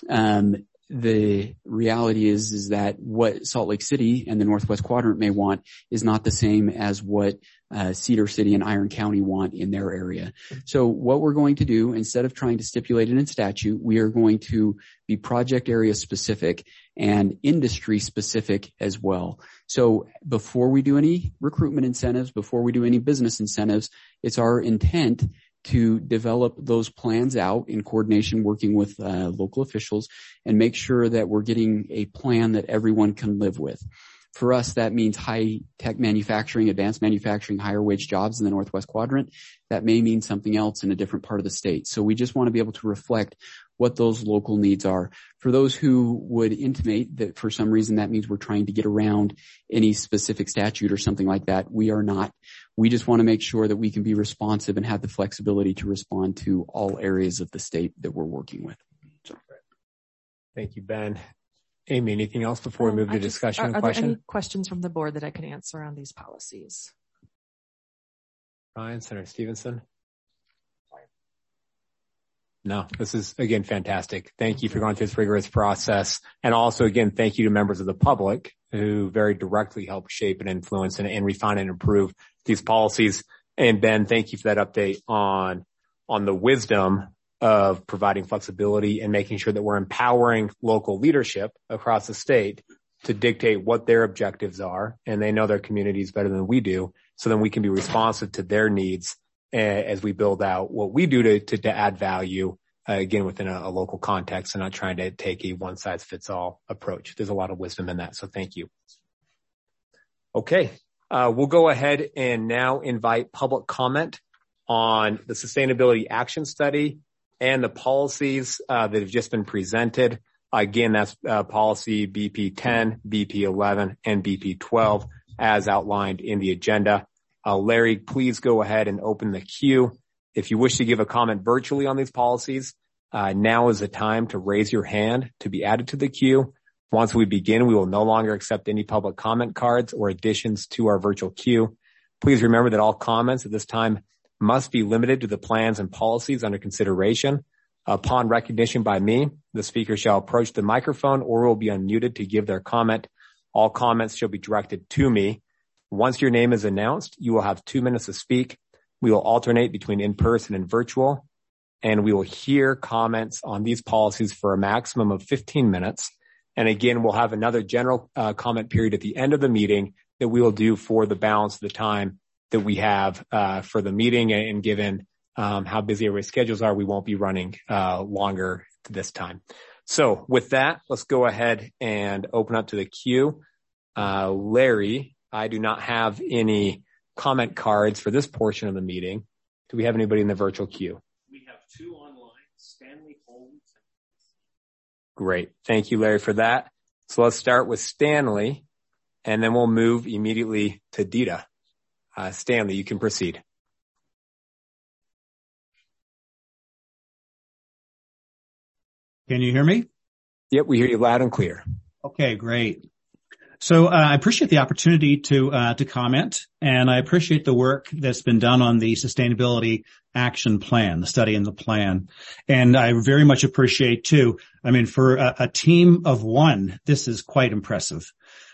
the reality is that what Salt Lake City and the Northwest Quadrant may want is not the same as what Cedar City and Iron County want in their area. So what we're going to do, instead of trying to stipulate it in statute, we are going to be project area specific and industry specific as well. So before we do any recruitment incentives, before we do any business incentives, it's our intent to develop those plans out in coordination, working with local officials, and make sure that we're getting a plan that everyone can live with. For us, that means high-tech manufacturing, advanced manufacturing, higher wage jobs in the Northwest Quadrant. That may mean something else in a different part of the state. So we just want to be able to reflect what those local needs are. For those who would intimate that for some reason that means we're trying to get around any specific statute or something like that, we are not. We just want to make sure that we can be responsive and have the flexibility to respond to all areas of the state that we're working with. So. Thank you, Ben. Amy, anything else before we move to discussion and question? Are there any questions from the board that I can answer on these policies? Ryan, Senator Stevenson? No, this is, again, fantastic. Thank you for going through this rigorous process. And also, again, thank you to members of the public who very directly help shape and influence and refine and improve these policies. And Ben, thank you for that update on the wisdom of providing flexibility and making sure that we're empowering local leadership across the state to dictate what their objectives are. And they know their communities better than we do. So then we can be responsive to their needs as we build out what we do to add value, again, within a local context and not trying to take a one-size-fits-all approach. There's a lot of wisdom in that, so thank you. Okay, we'll go ahead and now invite public comment on the Sustainability Action Study and the policies that have just been presented. Again, that's policy BP 10, BP 11, and BP 12 as outlined in the agenda. Larry, please go ahead and open the queue. If you wish to give a comment virtually on these policies, now is the time to raise your hand to be added to the queue. Once we begin, we will no longer accept any public comment cards or additions to our virtual queue. Please remember that all comments at this time must be limited to the plans and policies under consideration. Upon recognition by me, the speaker shall approach the microphone or will be unmuted to give their comment. All comments shall be directed to me. Once your name is announced, you will have 2 minutes to speak. We will alternate between in-person and virtual, and we will hear comments on these policies for a maximum of 15 minutes. And again, we'll have another general comment period at the end of the meeting that we will do for the balance of the time that we have for the meeting. And given how busy everybody's schedules are, we won't be running longer this time. So with that, let's go ahead and open up to the queue. Larry, I do not have any comment cards for this portion of the meeting. Do we have anybody in the virtual queue? We have 2 online, Stanley Holmes. Great. Thank you, Larry, for that. So let's start with Stanley, and then we'll move immediately to Dita. Stanley, you can proceed. Can you hear me? Yep, we hear you loud and clear. Okay, great. So I appreciate the opportunity to comment, and I appreciate the work that's been done on the Sustainability Action Plan, the study and the plan. And I very much appreciate too, I mean, for a team of 1, this is quite impressive.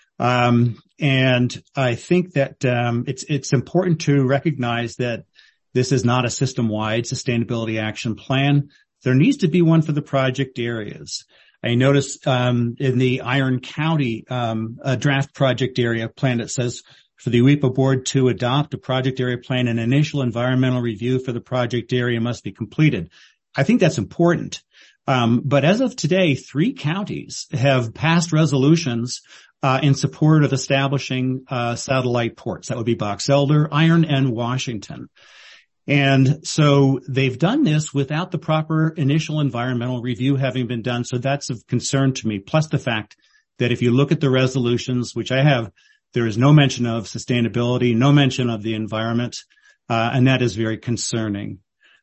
And I think that it's important to recognize that this is not a system-wide Sustainability Action Plan. There needs to be one for the project areas. I noticed in the Iron County draft project area plan, it says for the UEPA board to adopt a project area plan, an initial environmental review for the project area must be completed. I think that's important. But as of today, 3 counties have passed resolutions in support of establishing satellite ports. That would be Box Elder, Iron, and Washington. And so they've done this without the proper initial environmental review having been done. So that's of concern to me. Plus the fact that if you look at the resolutions, which I have, there is no mention of sustainability, no mention of the environment, and that is very concerning.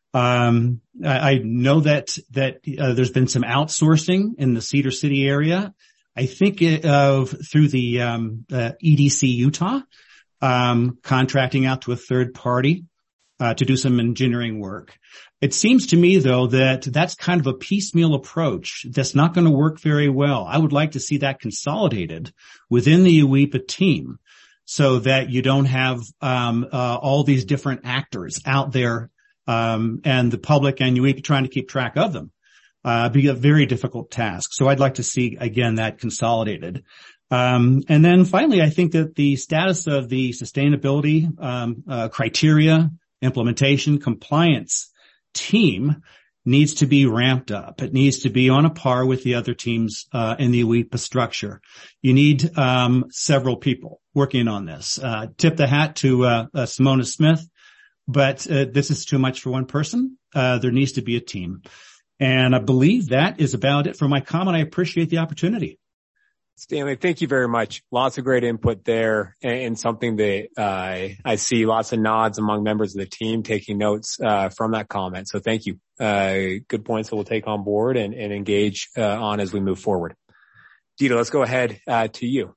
I know that there's been some outsourcing in the Cedar City area. I think through the EDC Utah, contracting out to a third party to do some engineering work. It seems to me, though, that that's kind of a piecemeal approach that's not going to work very well. I would like to see that consolidated within the UEPA team so that you don't have all these different actors out there and the public and UEPA trying to keep track of them. Be a very difficult task. So I'd like to see, again, that consolidated. And then finally, I think that the status of the sustainability criteria, implementation, compliance team needs to be ramped up. It needs to be on a par with the other teams in the UEPA structure. You need several people working on this. Tip the hat to Simona Smith, but this is too much for one person. There needs to be a team. And I believe that is about it for my comment. I appreciate the opportunity. Stanley, thank you very much. Lots of great input there, and something that I see lots of nods among members of the team taking notes from that comment. So thank you. Good points that we'll take on board and engage on as we move forward. Dita, let's go ahead to you.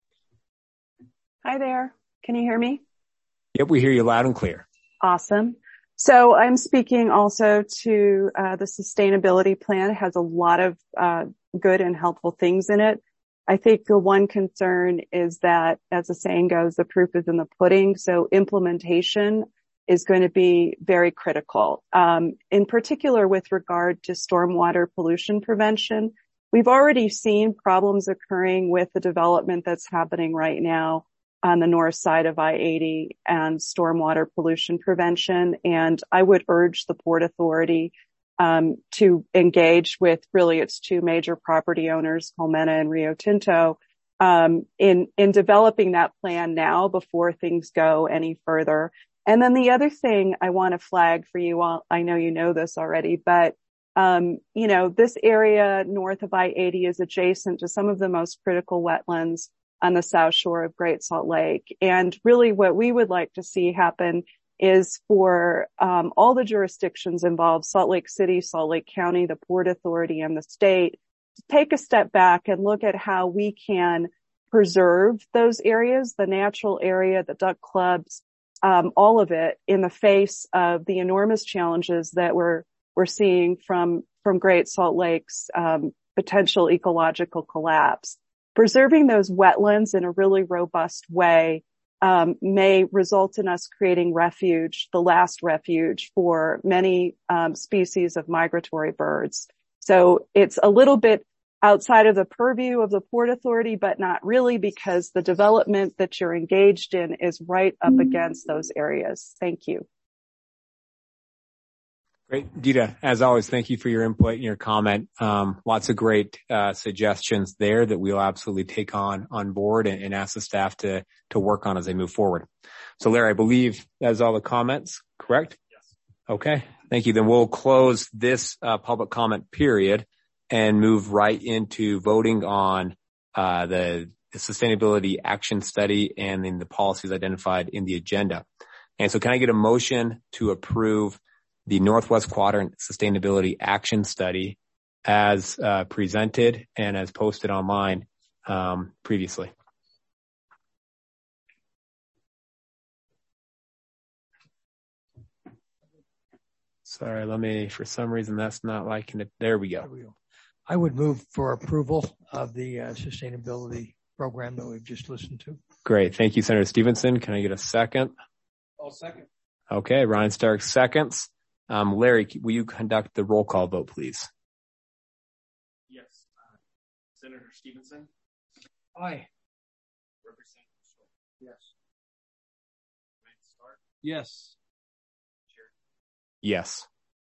Hi there. Can you hear me? Yep, we hear you loud and clear. Awesome. So I'm speaking also to the sustainability plan. It has a lot of good and helpful things in it. I think the one concern is that, as the saying goes, the proof is in the pudding. So implementation is going to be very critical. In particular, with regard to stormwater pollution prevention, we've already seen problems occurring with the development that's happening right now on the north side of I-80 and stormwater pollution prevention. And I would urge the Port Authority to engage with really its 2 major property owners, Colmena and Rio Tinto, in developing that plan now before things go any further. And then the other thing I want to flag for you all, I know you know this already, but, this area north of I-80 is adjacent to some of the most critical wetlands on the south shore of Great Salt Lake. And really what we would like to see happen is for all the jurisdictions involved, Salt Lake City, Salt Lake County, the Port Authority, and the state, to take a step back and look at how we can preserve those areas, the natural area, the duck clubs, all of it in the face of the enormous challenges that we're seeing from Great Salt Lake's potential ecological collapse. Preserving those wetlands in a really robust way may result in us creating refuge, the last refuge for many species of migratory birds. So it's a little bit outside of the purview of the Port Authority, but not really, because the development that you're engaged in is right up against those areas. Thank you. Great. Dita, as always, thank you for your input and your comment. Lots of great suggestions there that we'll absolutely take on board and ask the staff to work on as they move forward. So Larry, I believe that's all the comments, correct? Yes. Okay. Thank you. Then we'll close this public comment period and move right into voting on the sustainability action study and then the policies identified in the agenda. And so can I get a motion to approve the Northwest Quadrant Sustainability Action Study as presented and as posted online previously? Sorry, for some reason that's not liking it. There we go. I would move for approval of the sustainability program that we've just listened to. Great. Thank you, Senator Stevenson. Can I get a second? I'll second. Okay. Ryan Stark seconds. Larry, will you conduct the roll call vote, please? Yes. Senator Stevenson? Aye. Representative Schultz? Yes. Ryan Stark? Yes. Yes.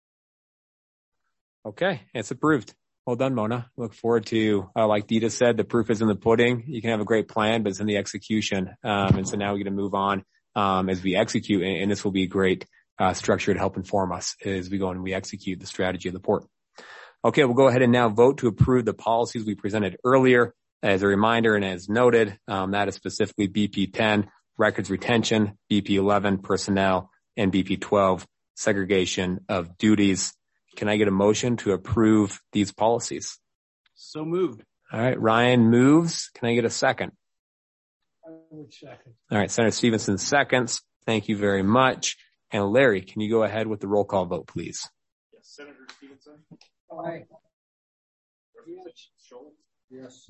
Okay. It's approved. Well done, Mona. Look forward to, like Dita said, the proof is in the pudding. You can have a great plan, but it's in the execution. And so now we're going to move on as we execute, and this will be a great structure to help inform us as we go and we execute the strategy of the port. Okay, we'll go ahead and now vote to approve the policies we presented earlier. As a reminder and as noted, that is specifically BP 10, records retention, BP 11, personnel, and BP 12, segregation of duties. Can I get a motion to approve these policies? So moved. All right, Ryan moves. Can I get a second? I would second. All right, Senator Stevenson seconds. Thank you very much. And Larry, can you go ahead with the roll call vote, please? Yes. Senator Stevenson? Aye. Representative Schultz? Yes.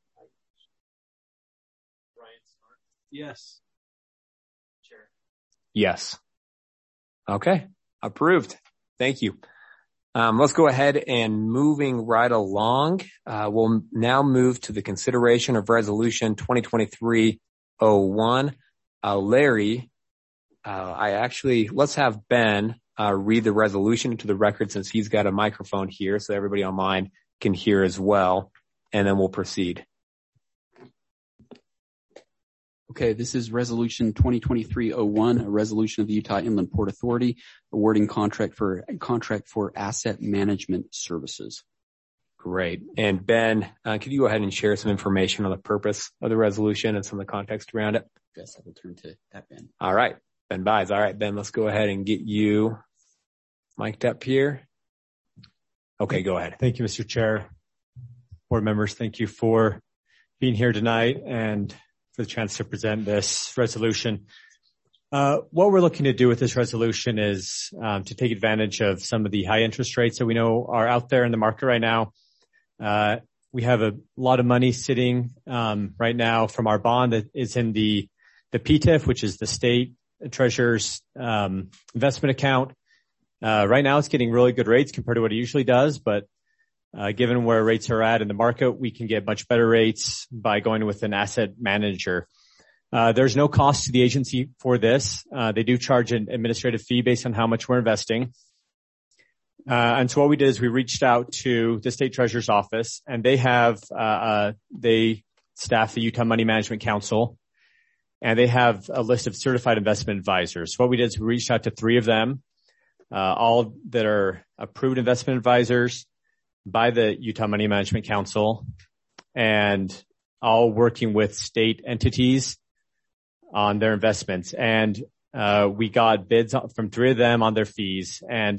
Ryan Stark? Yes. Chair? Yes. Okay. Approved. Thank you. Let's go ahead and moving right along. We'll now move to the consideration of resolution 2023-01. Larry, let's have Ben read the resolution into the record since he's got a microphone here so everybody online can hear as well, and then we'll proceed. Okay, this is resolution 2023-01, a resolution of the Utah Inland Port Authority awarding contract for asset management services. Great. And Ben, could you go ahead and share some information on the purpose of the resolution and some of the context around it? Yes, I will turn to that, Ben. All right. Ben Buys. All right, Ben, let's go ahead and get you mic'd up here. Okay, go ahead. Thank you, Mr. Chair. Board members, thank you for being here tonight and for the chance to present this resolution. What we're looking to do with this resolution is to take advantage of some of the high interest rates that we know are out there in the market right now. We have a lot of money sitting right now from our bond that is in the PTIF, which is the state treasurer's investment account. Right now it's getting really good rates compared to what it usually does, but given where rates are at in the market, we can get much better rates by going with an asset manager. There's no cost to the agency for this. They do charge an administrative fee based on how much we're investing. And so what we did is we reached out to the state treasurer's office, and they staff the Utah Money Management Council, and they have a list of certified investment advisors. What we did is we reached out to 3 of them, all that are approved investment advisors by the Utah Money Management Council, and all working with state entities on their investments. And we got bids from 3 of them on their fees, and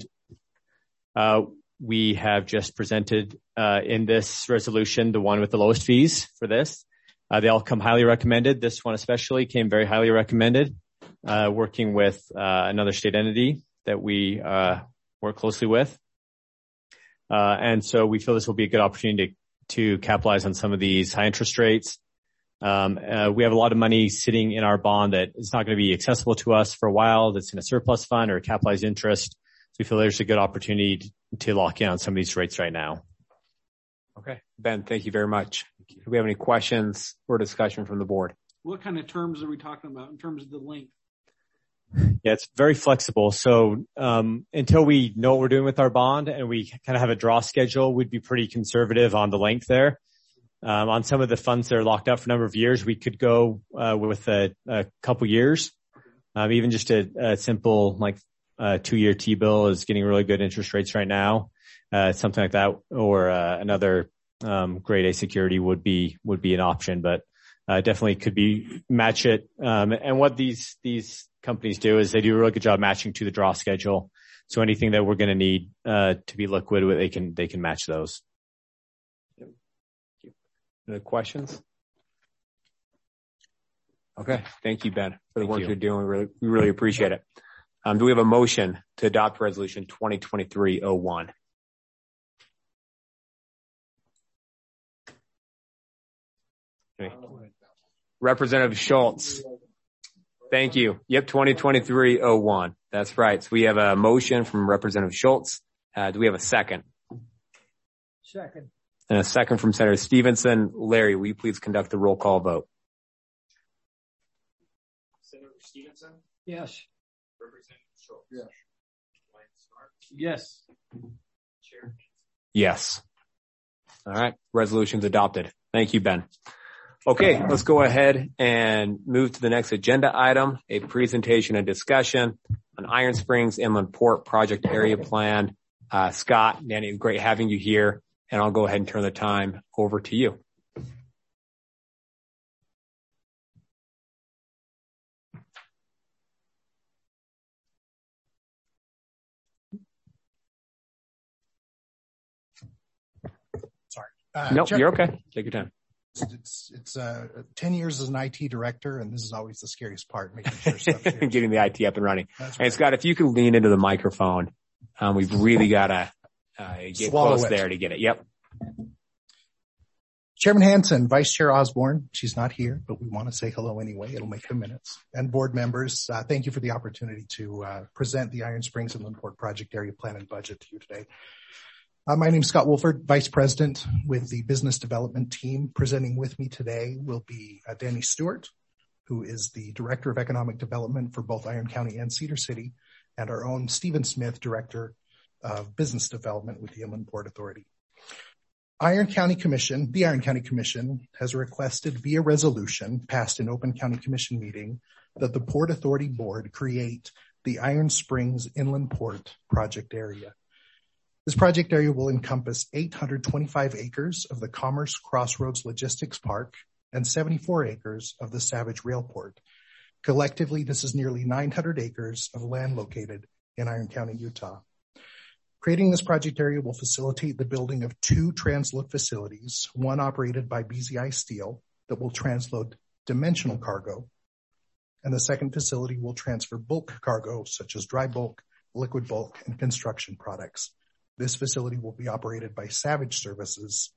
we have just presented in this resolution the one with the lowest fees for this. They all come highly recommended. This one especially came very highly recommended working with another state entity that we work closely with. And so we feel this will be a good opportunity to capitalize on some of these high interest rates. We have a lot of money sitting in our bond that is not going to be accessible to us for a while, that's in a surplus fund or a capitalized interest. So we feel there's a good opportunity to lock in on some of these rates right now. Okay. Ben, thank you very much. Do we have any questions or discussion from the board? What kind of terms are we talking about in terms of the length? Yeah, it's very flexible. So until we know what we're doing with our bond and we kind of have a draw schedule, we'd be pretty conservative on the length there. On some of the funds that are locked up for a number of years, we could go with a couple years. Even just a simple like 2-year T-bill is getting really good interest rates right now. Something like that, or another grade A security would be an option, but definitely could be match it. And what these companies do is they do a really good job matching to the draw schedule. So anything that we're going to need to be liquid, they can match those. Thank you. Any questions? Okay. Thank you, Ben, for the work you're doing. We really appreciate it. Do we have a motion to adopt resolution 2023-01? Okay. Representative Schultz. Thank you. Yep, 2023-01. That's right. So we have a motion from Representative Schultz. Do we have a second? Second. And a second from Senator Stevenson. Larry, will you please conduct the roll call vote? Senator Stevenson? Yes. Representative Schultz? Yes. Yes. Chair? Yes. All right. Resolution's adopted. Thank you, Ben. Okay, let's go ahead and move to the next agenda item, a presentation and discussion on Iron Springs Inland Port Project Area Plan. Scott, Danny, great having you here, and I'll go ahead and turn the time over to you. Sorry. Nope, you're okay. Take your time. It's 10 years as an IT director, and this is always the scariest part, making sure stuff getting the IT up and running. That's And right. Scott, if you can lean into the microphone, we've really got to get Swallow close it. there to get it. Yep. Chairman Hansen, Vice Chair Osborne, she's not here, but we want to say hello anyway. It'll make 2 minutes. And board members, thank you for the opportunity to present the Iron Springs Inland Port Project Area Plan and Budget to you today. My name is Scott Wolford, Vice President with the Business Development Team. Presenting with me today will be Danny Stewart, who is the Director of Economic Development for both Iron County and Cedar City, and our own Stephen Smith, Director of Business Development with the Inland Port Authority. The Iron County Commission has requested via resolution passed in open county commission meeting that the Port Authority Board create the Iron Springs Inland Port Project Area. This project area will encompass 825 acres of the Commerce Crossroads Logistics Park and 74 acres of the Savage Railport. Collectively, this is nearly 900 acres of land located in Iron County, Utah. Creating this project area will facilitate the building of 2 transload facilities, one operated by BZI Steel that will transload dimensional cargo, and the second facility will transfer bulk cargo such as dry bulk, liquid bulk, and construction products. This facility will be operated by Savage Services,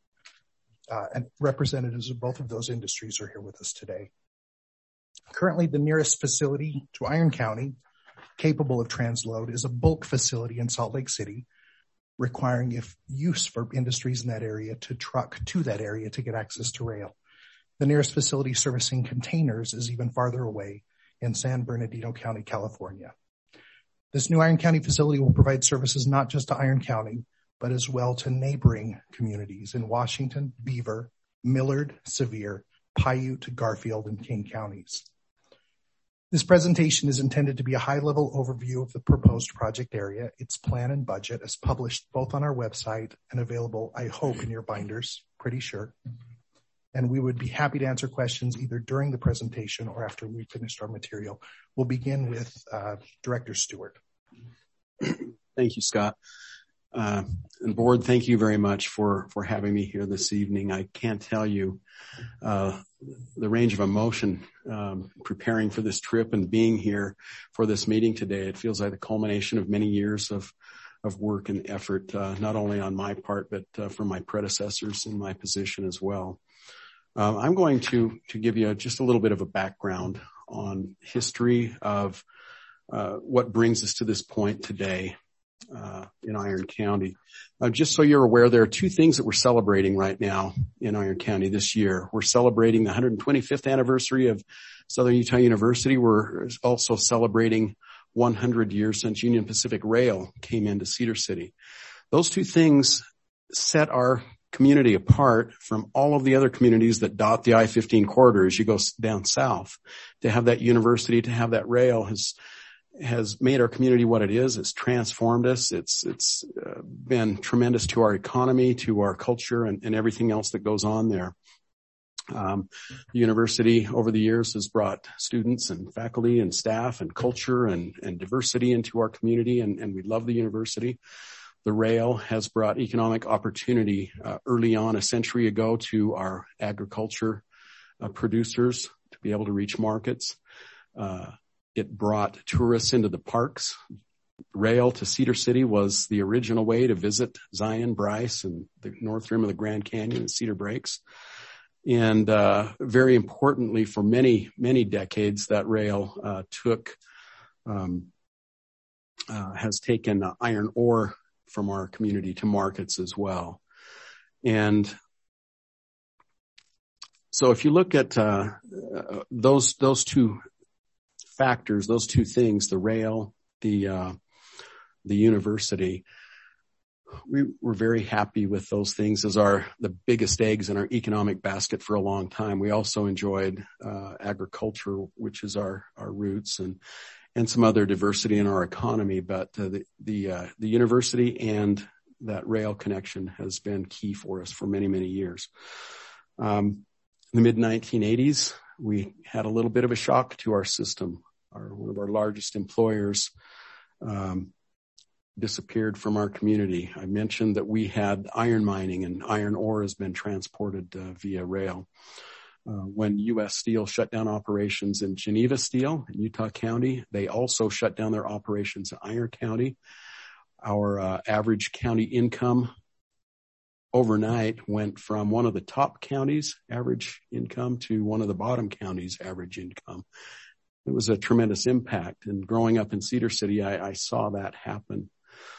and representatives of both of those industries are here with us today. Currently, the nearest facility to Iron County capable of transload is a bulk facility in Salt Lake City, requiring use for industries in that area to truck to that area to get access to rail. The nearest facility servicing containers is even farther away in San Bernardino County, California. This new Iron County facility will provide services not just to Iron County, but as well to neighboring communities in Washington, Beaver, Millard, Sevier, Paiute, Garfield, and King counties. This presentation is intended to be a high-level overview of the proposed project area, its plan and budget, as published both on our website and available, I hope, in your binders, pretty sure. And we would be happy to answer questions either during the presentation or after we finished our material. We'll begin with Director Stewart. Thank you, Scott. And board, thank you very much for having me here this evening. I can't tell you the range of emotion preparing for this trip and being here for this meeting today. It feels like the culmination of many years of work and effort, not only on my part, but from my predecessors in my position as well. I'm going to give you just a little bit of a background on history of what brings us to this point today in Iron County. Just so you're aware, there are two things that we're celebrating right now in Iron County this year. We're celebrating the 125th anniversary of Southern Utah University. We're also celebrating 100 years since Union Pacific Rail came into Cedar City. Those two things set our community apart from all of the other communities that dot the I-15 corridor as you go down south. To have that university, to have that rail has made our community what it is. It's transformed us. It's been tremendous to our economy, to our culture, and everything else that goes on there. The university over the years has brought students and faculty and staff and culture and diversity into our community, and we love the university. The rail has brought economic opportunity early on a century ago to our agriculture producers to be able to reach markets. It brought tourists into the parks. Rail to Cedar City was the original way to visit Zion, Bryce, and the north rim of the Grand Canyon and Cedar Breaks. And very importantly, for many, many decades, that rail has taken iron ore from our community to markets as well. And so if you look at those two factors, those two things, the rail, the university, we were very happy with those things as the biggest eggs in our economic basket for a long time. We also enjoyed agriculture, which is our roots, and some other diversity in our economy. But the university and that rail connection has been key for us for many, many years. In the mid-1980s, we had a little bit of a shock to our system. One of our largest employers disappeared from our community. I mentioned that we had iron mining, and iron ore has been transported via rail. When U.S. Steel shut down operations in Geneva Steel in Utah County, they also shut down their operations in Iron County. Our average county income overnight went from one of the top counties' average income to one of the bottom counties' average income. It was a tremendous impact. And growing up in Cedar City, I saw that happen.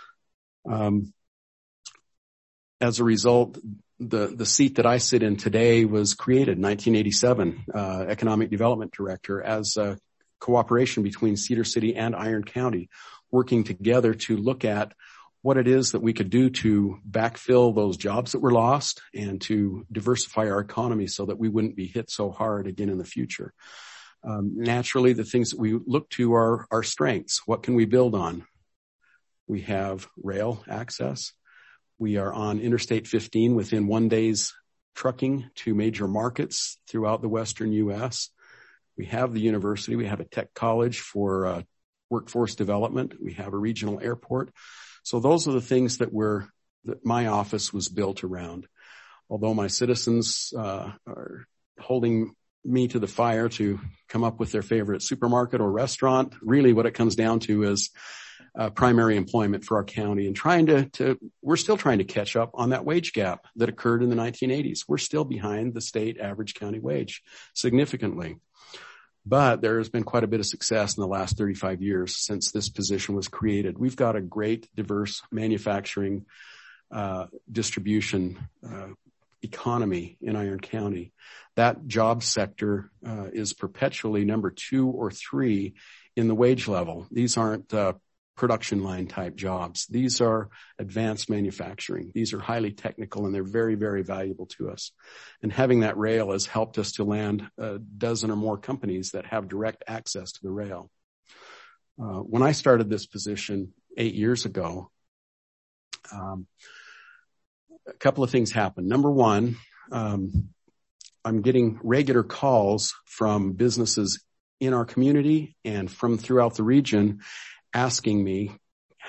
As a result, the seat that I sit in today was created in 1987, Economic Development Director, as a cooperation between Cedar City and Iron County, working together to look at what it is that we could do to backfill those jobs that were lost and to diversify our economy so that we wouldn't be hit so hard again in the future. Naturally, the things that we look to are our strengths. What can we build on? We have rail access. We are on Interstate 15 within 1 day's trucking to major markets throughout the western U.S. We have the university. We have a tech college for workforce development. We have a regional airport. So those are the things that my office was built around. Although my citizens are holding me to the fire to come up with their favorite supermarket or restaurant, really what it comes down to is primary employment for our county, and we're still trying to catch up on that wage gap that occurred in the 1980s. We're still behind the state average county wage significantly. But there has been quite a bit of success in the last 35 years since this position was created. We've got a great, diverse manufacturing distribution economy in Iron County. That job sector is perpetually number 2 or 3 in the wage level. These aren't production line type jobs. These are advanced manufacturing. These are highly technical, and they're very, very valuable to us. And having that rail has helped us to land a dozen or more companies that have direct access to the rail. When I started this position 8 years ago, a couple of things happened. Number one, I'm getting regular calls from businesses in our community and from throughout the region asking me,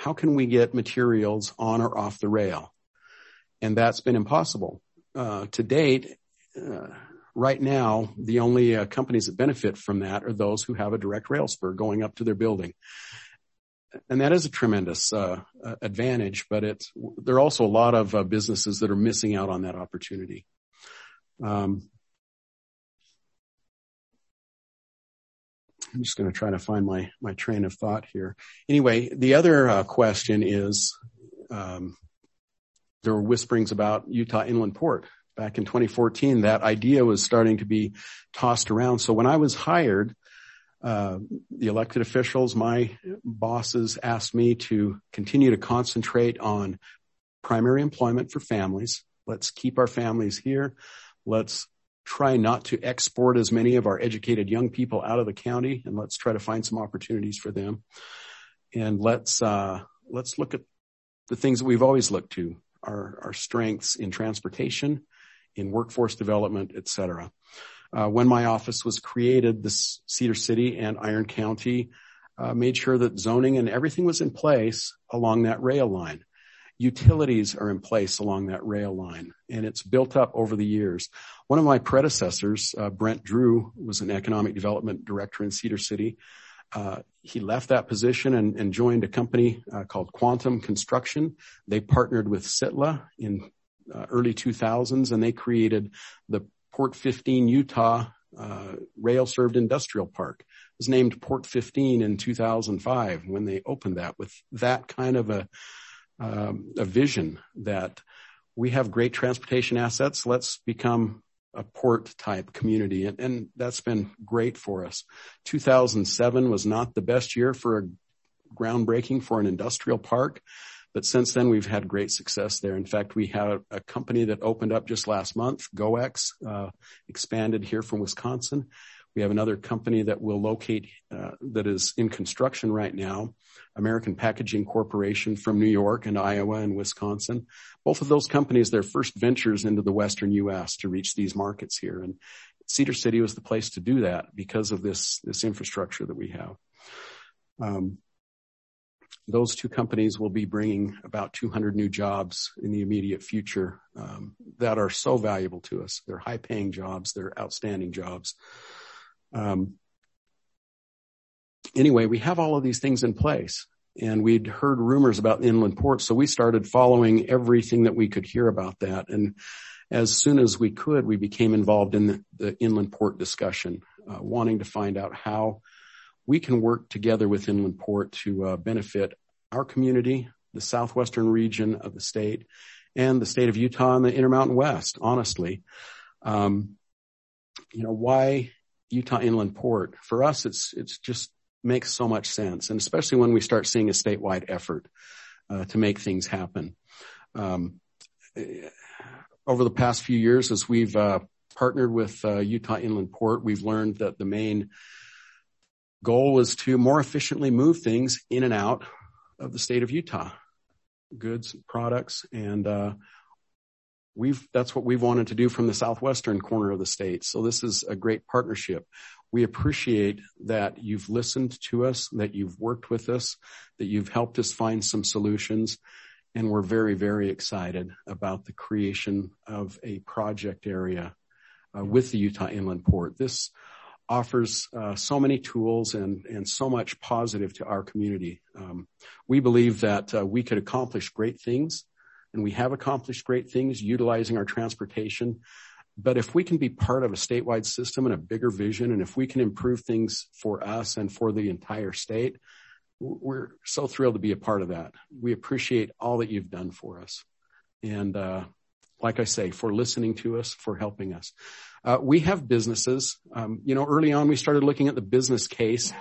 how can we get materials on or off the rail? And that's been impossible. To date, right now, the only companies that benefit from that are those who have a direct rail spur going up to their building. And that is a tremendous advantage, but there are also a lot of businesses that are missing out on that opportunity. I'm just going to try to find my train of thought here. Anyway, the other question is, there were whisperings about Utah Inland Port. Back in 2014, that idea was starting to be tossed around. So when I was hired, the elected officials, my bosses, asked me to continue to concentrate on primary employment for families. Let's keep our families here. Let's try not to export as many of our educated young people out of the county, and let's try to find some opportunities for them. And let's look at the things that we've always looked to, our strengths in transportation, in workforce development, et cetera. When my office was created, this Cedar City and Iron County made sure that zoning and everything was in place along that rail line. Utilities are in place along that rail line, and it's built up over the years. One of my predecessors, Brent Drew, was an economic development director in Cedar City. He left that position and joined a company called Quantum Construction. They partnered with Sitla in early 2000s, and they created the Port 15 Utah rail-served industrial park. It was named Port 15 in 2005 when they opened that, with that kind of a vision that we have great transportation assets. Let's become a port type community. And that's been great for us. 2007 was not the best year for a groundbreaking for an industrial park, but since then we've had great success there. In fact, we have a company that opened up just last month, GoEx, expanded here from Wisconsin. We have another company that will locate, that is in construction right now, American Packaging Corporation from New York and Iowa and Wisconsin. Both of those companies, their first ventures into the Western U.S. to reach these markets here. And Cedar City was the place to do that because of this infrastructure that we have. Those two companies will be bringing about 200 new jobs in the immediate future that are so valuable to us. They're high-paying jobs. They're outstanding jobs. Anyway, we have all of these things in place, and we'd heard rumors about inland port, so we started following everything that we could hear about that. And as soon as we could, we became involved in the inland port discussion, wanting to find out how we can work together with inland port to benefit our community, the southwestern region of the state, and the state of Utah and the Intermountain West, honestly. Why Utah Inland Port? For us, it's just makes so much sense, and especially when we start seeing a statewide effort to make things happen. Over the past few years, as we've partnered with Utah Inland Port, we've learned that the main goal was to more efficiently move things in and out of the state of Utah, goods, products, and that's what we've wanted to do from the southwestern corner of the state. So this is a great partnership. We appreciate that you've listened to us, that you've worked with us, that you've helped us find some solutions, and we're very, very excited about the creation of a project area with the Utah Inland Port. This offers so many tools and so much positive to our community. We believe that we could accomplish great things, and we have accomplished great things utilizing our transportation. But if we can be part of a statewide system and a bigger vision, and if we can improve things for us and for the entire state, we're so thrilled to be a part of that. We appreciate all that you've done for us. And like I say, for listening to us, for helping us. We have businesses. Early on, we started looking at the business case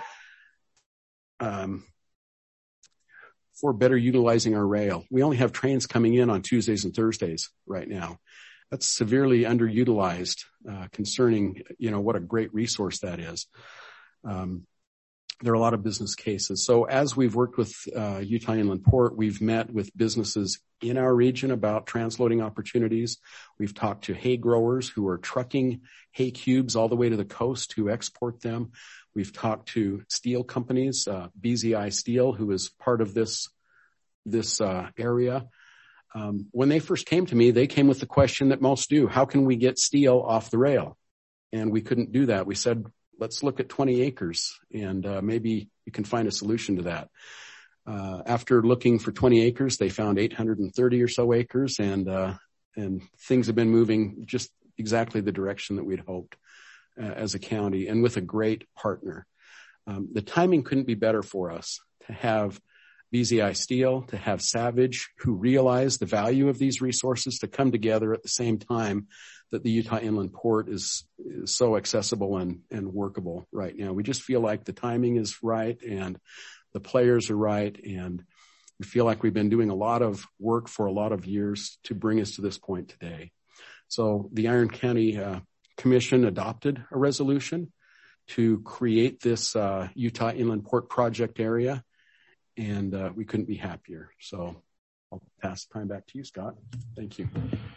for better utilizing our rail. We only have trains coming in on Tuesdays and Thursdays right now. That's severely underutilized, concerning, what a great resource that is. There are a lot of business cases. So as we've worked with Utah Inland Port, we've met with businesses in our region about transloading opportunities. We've talked to hay growers who are trucking hay cubes all the way to the coast to export them. We've talked to steel companies, BZI Steel, who is part of this this area. When they first came to me, they came with the question that most do: how can we get steel off the rail? And we couldn't do that. We said, let's look at 20 acres and maybe you can find a solution to that. After looking for 20 acres, they found 830 or so acres, and things have been moving just exactly the direction that we'd hoped as a county, and with a great partner. The timing couldn't be better for us to have BZI Steel, to have Savage, who realize the value of these resources, to come together at the same time that the Utah Inland Port is so accessible and workable right now. We just feel like the timing is right and the players are right, and we feel like we've been doing a lot of work for a lot of years to bring us to this point today. So the Iron County Commission adopted a resolution to create this Utah Inland Port project area, and we couldn't be happier. So I'll pass the time back to you, Scott. Thank you.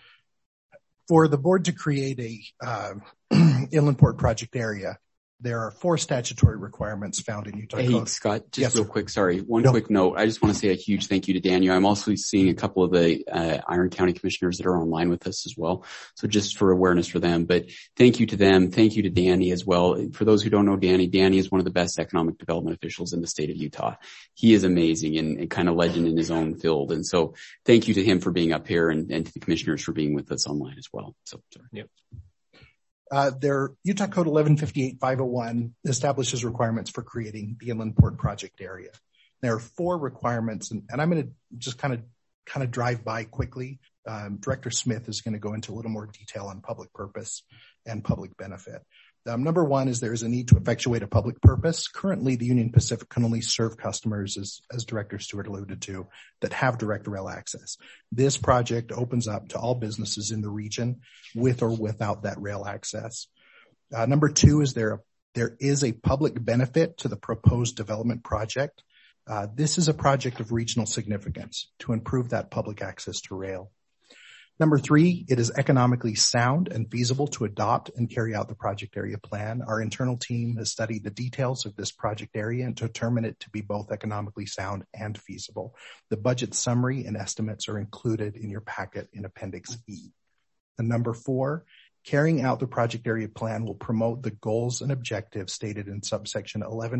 For the board to create a inland port project area, there are 4 statutory requirements found in Utah Code. Hey, Scott, just real quick. Sorry. Quick note. I just want to say a huge thank you to Daniel. I'm also seeing a couple of the Iron County commissioners that are online with us as well. So just for awareness for them, but thank you to them. Thank you to Danny as well. For those who don't know Danny is one of the best economic development officials in the state of Utah. He is amazing and kind of legend in his own field. And so thank you to him for being up here and to the commissioners for being with us online as well. So sorry. Yep. Their Utah Code 1158-501 establishes requirements for creating the inland port project area. There are 4 requirements, and I'm going to just kind of drive by quickly. Director Smith is going to go into a little more detail on public purpose and public benefit. Number 1 is there is a need to effectuate a public purpose. Currently, the Union Pacific can only serve customers, as Director Stewart alluded to, that have direct rail access. This project opens up to all businesses in the region with or without that rail access. Number 2 is there is a public benefit to the proposed development project. This is a project of regional significance to improve that public access to rail. Number 3, it is economically sound and feasible to adopt and carry out the project area plan. Our internal team has studied the details of this project area and determined it to be both economically sound and feasible. The budget summary and estimates are included in your packet in Appendix E. And number 4, carrying out the project area plan will promote the goals and objectives stated in subsection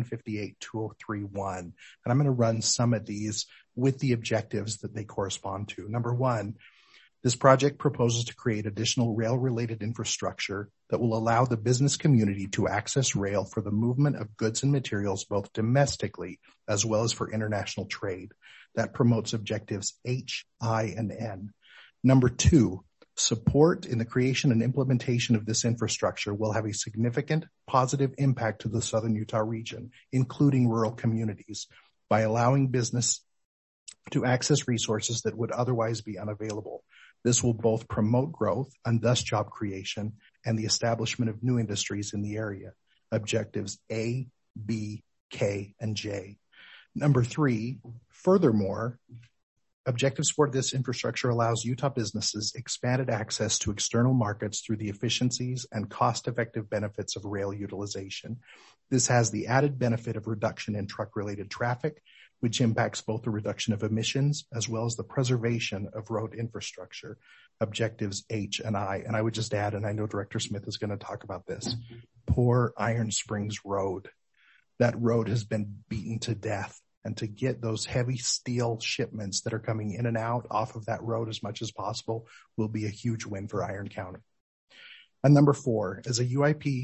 1158-2031. And I'm going to run some of these with the objectives that they correspond to. Number 1, this project proposes to create additional rail-related infrastructure that will allow the business community to access rail for the movement of goods and materials both domestically as well as for international trade. That promotes objectives H, I, and N. Number 2, support in the creation and implementation of this infrastructure will have a significant positive impact to the Southern Utah region, including rural communities, by allowing business to access resources that would otherwise be unavailable. This will both promote growth and thus job creation and the establishment of new industries in the area. Objectives A, B, K, and J. Number 3, furthermore, objective support of this infrastructure allows Utah businesses expanded access to external markets through the efficiencies and cost-effective benefits of rail utilization. This has the added benefit of reduction in truck-related traffic, which impacts both the reduction of emissions as well as the preservation of road infrastructure. Objectives H and I. And I would just add, and I know Director Smith is going to talk about this, poor Iron Springs Road. That road has been beaten to death. And to get those heavy steel shipments that are coming in and out off of that road as much as possible will be a huge win for Iron County. And number 4, as a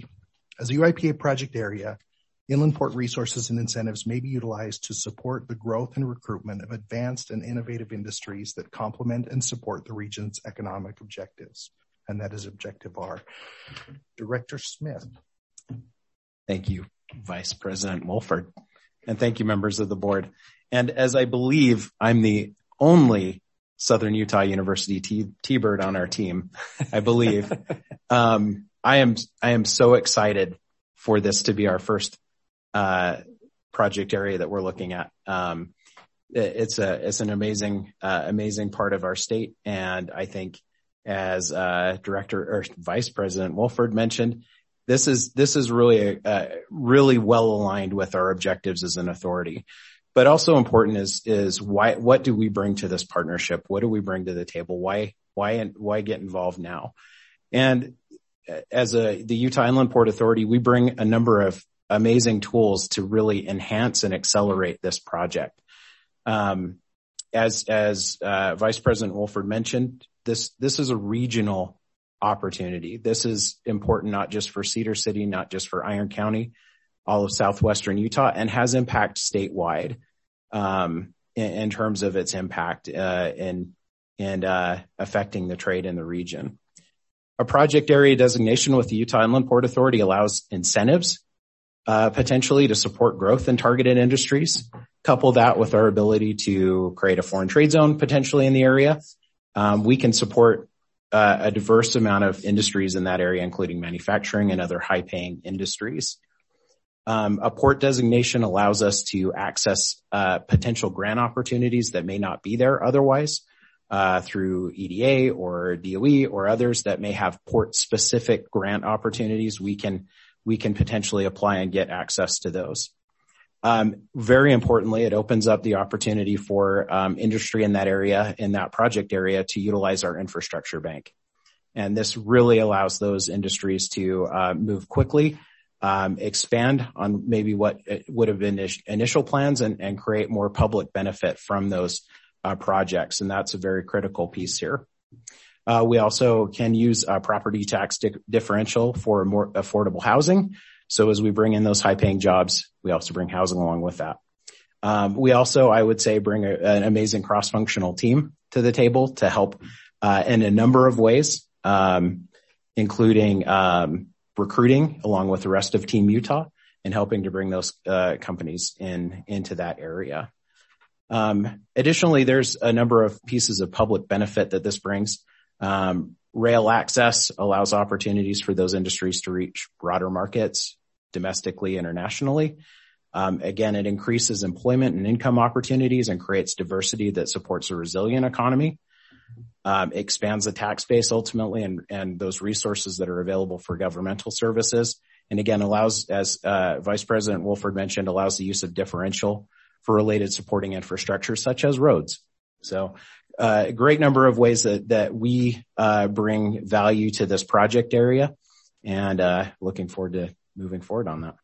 UIPA project area, inland port resources and incentives may be utilized to support the growth and recruitment of advanced and innovative industries that complement and support the region's economic objectives. And that is objective R. Director Smith. Thank you, Vice President Wolford. And thank you, members of the board. And as I believe I'm the only Southern Utah University T-Bird on our team, I believe, I am so excited for this to be our first project area that we're looking at. It's an amazing part of our state. And I think as Director or Vice President Wolford mentioned, this is really really well aligned with our objectives as an authority. But also important is why, what do we bring to this partnership? What do we bring to the table? Why get involved now? And as the Utah Inland Port Authority, we bring a number of amazing tools to really enhance and accelerate this project. As Vice President Wolford mentioned, this is a regional opportunity. This is important not just for Cedar City, not just for Iron County, all of southwestern Utah, and has impact statewide in terms of its impact and affecting the trade in the region. A project area designation with the Utah Inland Port Authority allows incentives potentially to support growth in targeted industries. Couple that with our ability to create a foreign trade zone potentially in the area. We can support a diverse amount of industries in that area, including manufacturing and other high-paying industries. A port designation allows us to access potential grant opportunities that may not be there otherwise through EDA or DOE or others that may have port-specific grant opportunities. We can potentially apply and get access to those. Very importantly, it opens up the opportunity for industry in that area, in that project area, to utilize our infrastructure bank. And this really allows those industries to move quickly, expand on maybe what would have been initial plans and create more public benefit from those projects. And that's a very critical piece here. We also can use a property tax differential for more affordable housing. So as we bring in those high-paying jobs, we also bring housing along with that. We also, I would say, bring an amazing cross-functional team to the table to help in a number of ways, including recruiting along with the rest of Team Utah and helping to bring those companies into that area. Additionally, there's a number of pieces of public benefit that this brings. Rail access allows opportunities for those industries to reach broader markets domestically, internationally. Again, it increases employment and income opportunities and creates diversity that supports a resilient economy. Expands the tax base ultimately and those resources that are available for governmental services. And again, allows, as Vice President Wolford mentioned, allows the use of differential for related supporting infrastructure such as roads. So a great number of ways that we bring value to this project area, and looking forward to moving forward on that.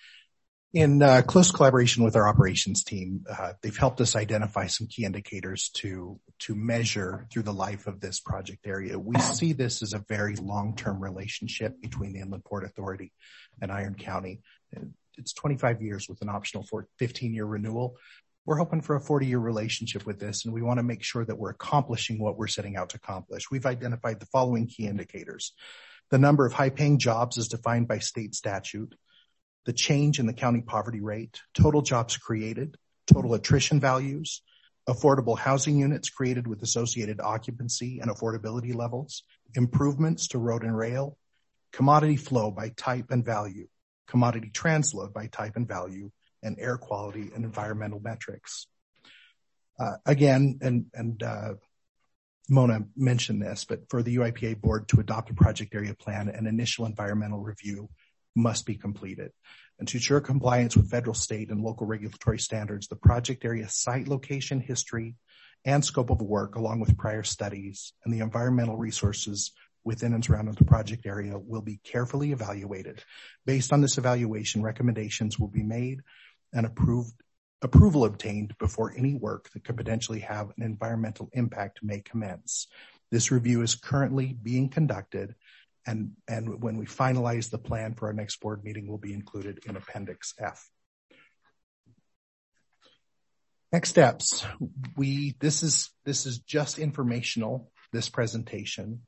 In close collaboration with our operations team, they've helped us identify some key indicators to measure through the life of this project area. We see this as a very long-term relationship between the Inland Port Authority and Iron County. It's 25 years with an optional 15-year renewal. We're hoping for a 40-year relationship with this, and we want to make sure that we're accomplishing what we're setting out to accomplish. We've identified the following key indicators. The number of high-paying jobs is defined by state statute. The change in the county poverty rate, total jobs created, total attrition values, affordable housing units created with associated occupancy and affordability levels, improvements to road and rail, commodity flow by type and value, commodity transload by type and value, and air quality and environmental metrics. Mona mentioned this, but for the UIPA board to adopt a project area plan, an initial environmental review must be completed. And to ensure compliance with federal, state, and local regulatory standards, the project area site location, history, and scope of work, along with prior studies and the environmental resources within and surrounding the project area, will be carefully evaluated. Based on this evaluation, recommendations will be made and approval obtained before any work that could potentially have an environmental impact may commence. This review is currently being conducted, and when we finalize the plan for our next board meeting, will be included in Appendix F. Next steps. This is just informational, this presentation.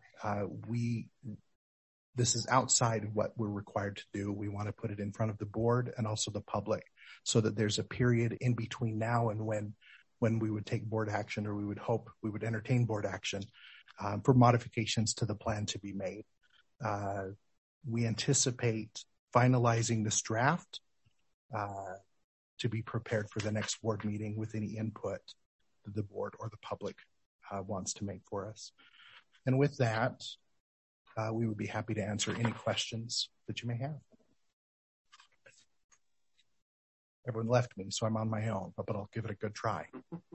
This is outside of what we're required to do. We want to put it in front of the board and also the public so that there's a period in between now and when we would take board action, or we would hope we would entertain board action for modifications to the plan to be made. We anticipate finalizing this draft to be prepared for the next board meeting with any input that the board or the public wants to make for us. And with that, we would be happy to answer any questions that you may have. Everyone left me, so I'm on my own, but I'll give it a good try.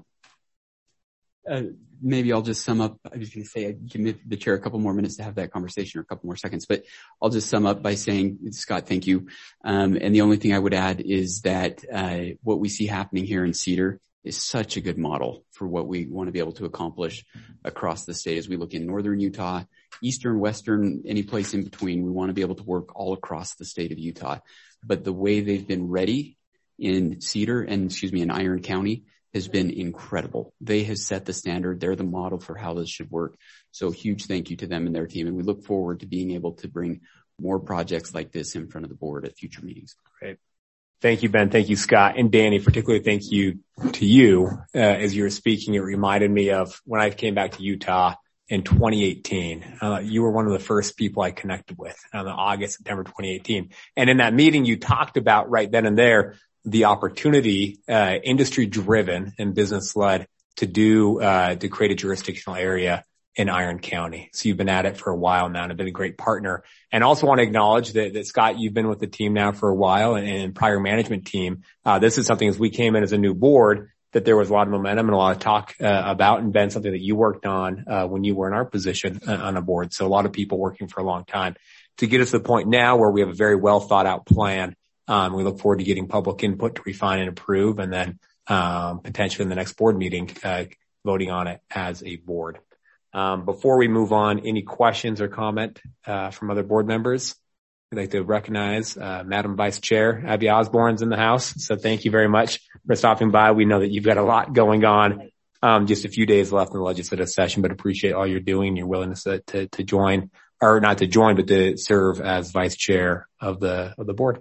Maybe I'll just sum up. I was going to say, give the chair a couple more minutes to have that conversation, or a couple more seconds, but I'll just sum up by saying, Scott, thank you. And the only thing I would add is that what we see happening here in Cedar is such a good model for what we want to be able to accomplish across the state as we look in northern Utah, eastern, western, any place in between. We want to be able to work all across the state of Utah. But the way they've been ready in Cedar and, in Iron County has been incredible. They have set the standard. They're the model for how this should work. So huge thank you to them and their team. And we look forward to being able to bring more projects like this in front of the board at future meetings. Great. Thank you, Ben. Thank you, Scott. And Danny, particularly thank you to you. As you were speaking, it reminded me of when I came back to Utah in 2018. You were one of the first people I connected with on September 2018. And in that meeting, you talked about right then and there the opportunity, industry driven and business led to create a jurisdictional area in Iron County. So you've been at it for a while now and have been a great partner. And also want to acknowledge that Scott, you've been with the team now for a while and prior management team. This is something as we came in as a new board that there was a lot of momentum and a lot of talk about, and been something that you worked on when you were in our position on a board. So a lot of people working for a long time to get us to the point now where we have a very well thought out plan. We look forward to getting public input to refine and approve, and then potentially in the next board meeting voting on it as a board. Before we move on, any questions or comment from other board members? I'd like to recognize Madam Vice Chair Abby Osborne's in the house. So thank you very much for stopping by. We know that you've got a lot going on. Just a few days left in the legislative session, but appreciate all you're doing, your willingness to join, or not to join, but to serve as Vice Chair of the board.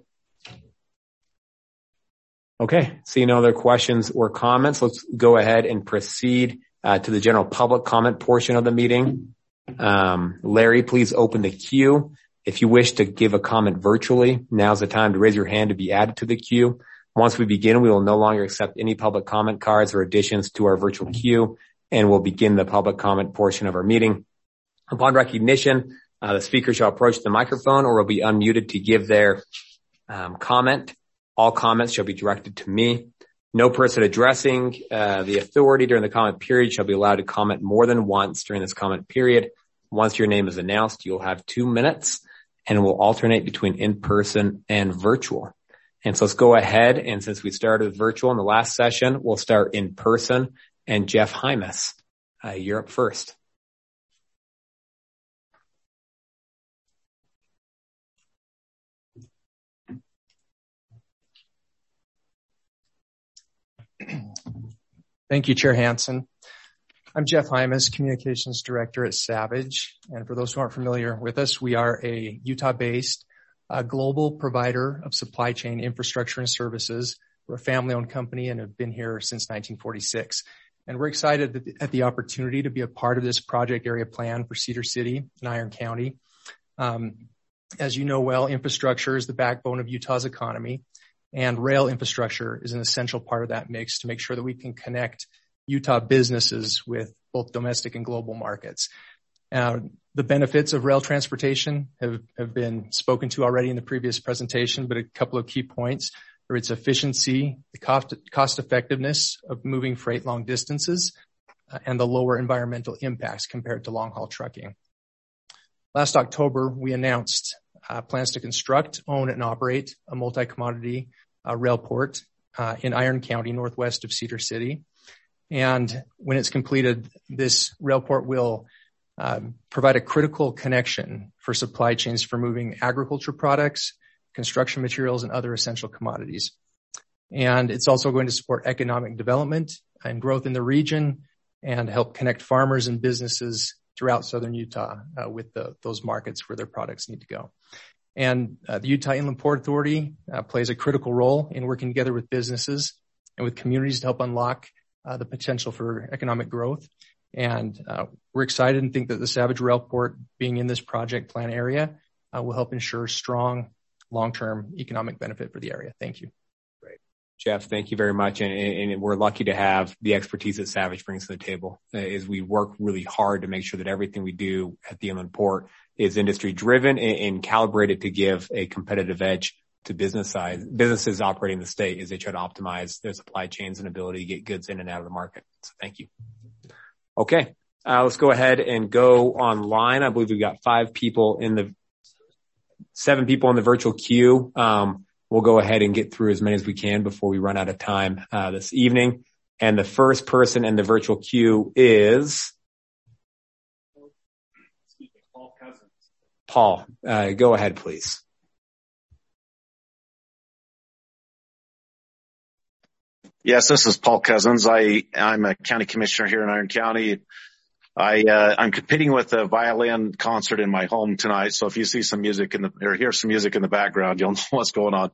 Okay, seeing no other questions or comments, let's go ahead and proceed to the general public comment portion of the meeting. Larry, please open the queue. If you wish to give a comment virtually, now's the time to raise your hand to be added to the queue. Once we begin, we will no longer accept any public comment cards or additions to our virtual queue, and we'll begin the public comment portion of our meeting. Upon recognition, the speaker shall approach the microphone or will be unmuted to give their comment. All comments shall be directed to me. No person addressing the authority during the comment period shall be allowed to comment more than once during this comment period. Once your name is announced, you'll have 2 minutes, and we'll alternate between in-person and virtual. And so let's go ahead, and since we started with virtual in the last session, we'll start in person. And Jeff Hymas, you're up first. Thank you, Chair Hansen. I'm Jeff Hymas, Communications Director at Savage. And for those who aren't familiar with us, we are a Utah-based global provider of supply chain infrastructure and services. We're a family-owned company and have been here since 1946. And we're excited at the opportunity to be a part of this project area plan for Cedar City and Iron County. As you know well, infrastructure is the backbone of Utah's economy. And rail infrastructure is an essential part of that mix to make sure that we can connect Utah businesses with both domestic and global markets. The benefits of rail transportation have been spoken to already in the previous presentation, but a couple of key points are its efficiency, the cost effectiveness of moving freight long distances, and the lower environmental impacts compared to long haul trucking. Last October, we announced plans to construct, own, and operate a multi-commodity rail port in Iron County, northwest of Cedar City. And when it's completed, this rail port will provide a critical connection for supply chains for moving agriculture products, construction materials, and other essential commodities. And it's also going to support economic development and growth in the region and help connect farmers and businesses throughout southern Utah with those markets where their products need to go. And the Utah Inland Port Authority plays a critical role in working together with businesses and with communities to help unlock the potential for economic growth. And we're excited and think that the Savage Rail Port being in this project plan area will help ensure strong long-term economic benefit for the area. Thank you. Great. Jeff, thank you very much. And we're lucky to have the expertise that Savage brings to the table as we work really hard to make sure that everything we do at the Inland Port is industry driven and calibrated to give a competitive edge to businesses operating in the state as they try to optimize their supply chains and ability to get goods in and out of the market. So thank you. Okay. Let's go ahead and go online. I believe we've got 7 people in the virtual queue. We'll go ahead and get through as many as we can before we run out of time, this evening. And the first person in the virtual queue is Paul Cousins. Paul. Go ahead, please. Yes, this is Paul Cousins. I'm a county commissioner here in Iron County. I'm competing with a violin concert in my home tonight. So if you see some music hear some music in the background, you'll know what's going on.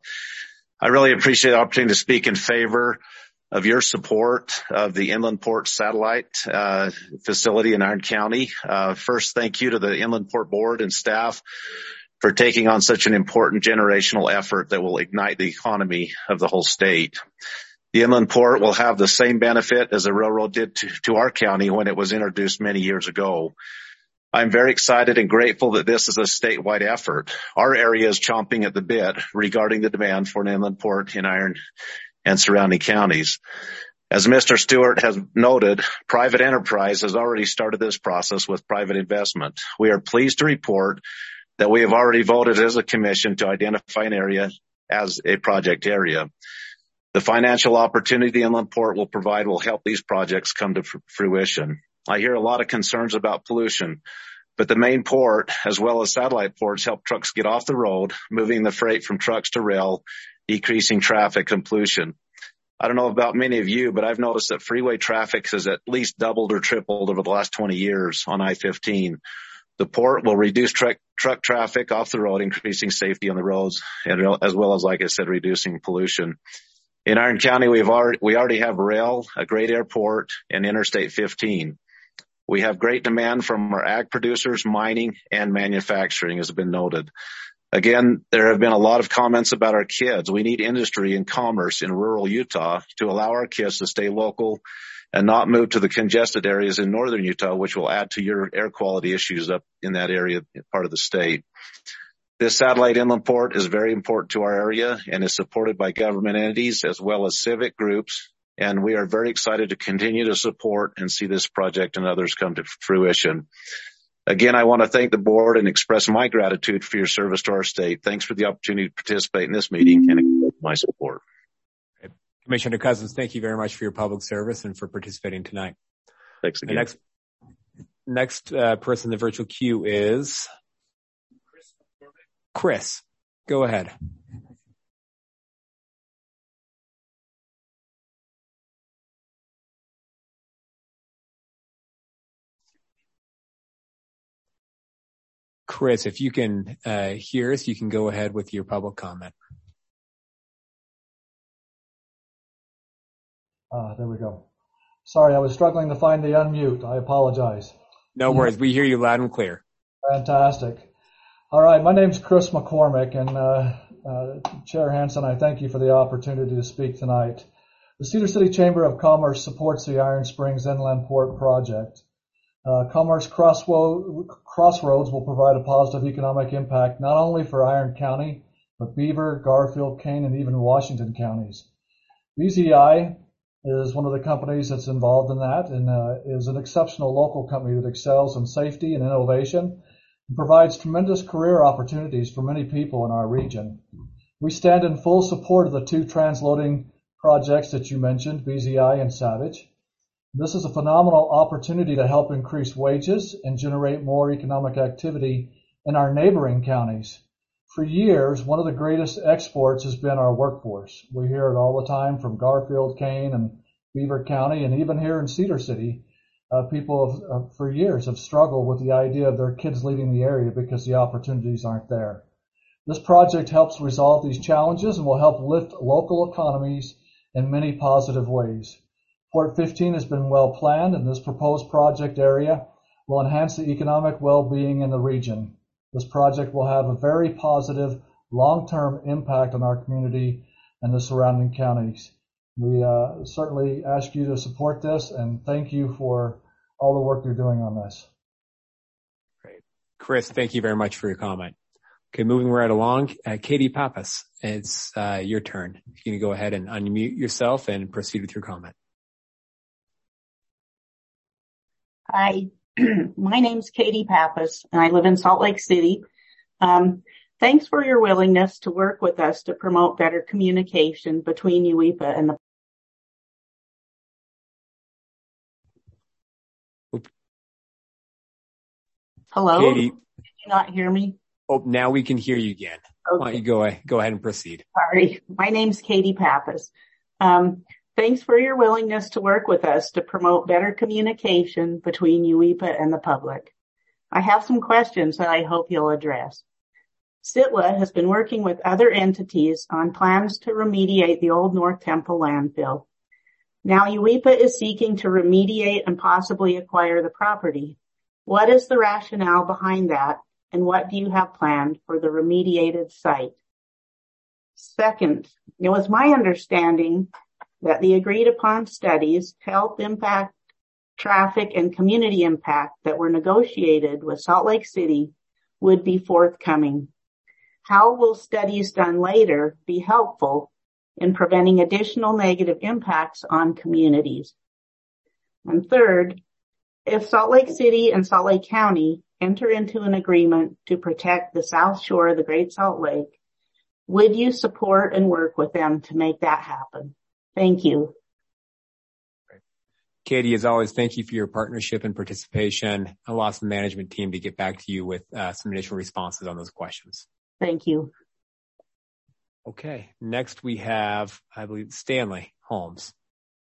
I really appreciate the opportunity to speak in favor of your support of the Inland Port Satellite facility in Iron County. First, thank you to the Inland Port Board and staff for taking on such an important generational effort that will ignite the economy of the whole state. The Inland Port will have the same benefit as the railroad did to our county when it was introduced many years ago. I'm very excited and grateful that this is a statewide effort. Our area is chomping at the bit regarding the demand for an inland port in Iron and surrounding counties. As Mr. Stewart has noted, private enterprise has already started this process with private investment. We are pleased to report that we have already voted as a commission to identify an area as a project area. The financial opportunity the Inland Port will provide will help these projects come to fruition. I hear a lot of concerns about pollution, but the main port, as well as satellite ports, help trucks get off the road, moving the freight from trucks to rail, decreasing traffic and pollution. I don't know about many of you, but I've noticed that freeway traffic has at least doubled or tripled over the last 20 years on I-15. The port will reduce truck traffic off the road, increasing safety on the roads, and as well as, like I said, reducing pollution. In Iron County, we already have rail, a great airport, and Interstate 15. We have great demand from our ag producers, mining, and manufacturing, as has been noted. Again, there have been a lot of comments about our kids. We need industry and commerce in rural Utah to allow our kids to stay local and not move to the congested areas in northern Utah, which will add to your air quality issues up in that area, part of the state. This satellite inland port is very important to our area and is supported by government entities as well as civic groups. And we are very excited to continue to support and see this project and others come to fruition. Again, I want to thank the board and express my gratitude for your service to our state. Thanks for the opportunity to participate in this meeting and my support. Commissioner Cousins, thank you very much for your public service and for participating tonight. Thanks again. The next person in the virtual queue is Chris. Go ahead. Chris, if you can hear us, you can go ahead with your public comment. There we go. Sorry, I was struggling to find the unmute. I apologize. No worries. We hear you loud and clear. Fantastic. All right. My name's Chris McCormick, and Chair Hansen, I thank you for the opportunity to speak tonight. The Cedar City Chamber of Commerce supports the Iron Springs Inland Port project. Commerce Crossroads will provide a positive economic impact not only for Iron County, but Beaver, Garfield, Kane, and even Washington counties. BZI is one of the companies that's involved in that and is an exceptional local company that excels in safety and innovation and provides tremendous career opportunities for many people in our region. We stand in full support of the 2 transloading projects that you mentioned, BZI and Savage. This is a phenomenal opportunity to help increase wages and generate more economic activity in our neighboring counties. For years, one of the greatest exports has been our workforce. We hear it all the time from Garfield, Kane, and Beaver County, and even here in Cedar City. People for years have struggled with the idea of their kids leaving the area because the opportunities aren't there. This project helps resolve these challenges and will help lift local economies in many positive ways. Port 15 has been well planned, and this proposed project area will enhance the economic well-being in the region. This project will have a very positive long-term impact on our community and the surrounding counties. We certainly ask you to support this, and thank you for all the work you're doing on this. Great. Chris, thank you very much for your comment. Okay, moving right along. Katie Pappas, it's your turn. You can go ahead and unmute yourself and proceed with your comment. Hi, my name's Katie Pappas, and I live in Salt Lake City. Thanks for your willingness to work with us to promote better communication between UWEPA and the Hello? Katie. Did you not hear me? Oh, now we can hear you again. Okay. Why don't you go ahead and proceed? Sorry. My name's Katie Pappas. Thanks for your willingness to work with us to promote better communication between UWEPA and the public. I have some questions that I hope you'll address. SITLA has been working with other entities on plans to remediate the old North Temple landfill. Now UWEPA is seeking to remediate and possibly acquire the property. What is the rationale behind that, and what do you have planned for the remediated site? Second, it was my understanding that the agreed upon studies, health impact, traffic, and community impact that were negotiated with Salt Lake City would be forthcoming. How will studies done later be helpful in preventing additional negative impacts on communities? And third, if Salt Lake City and Salt Lake County enter into an agreement to protect the South Shore of the Great Salt Lake, would you support and work with them to make that happen? Thank you. Katie, as always, thank you for your partnership and participation. I'll ask the management team to get back to you with some initial responses on those questions. Thank you. Okay. Next we have, I believe, Stanley Holmes.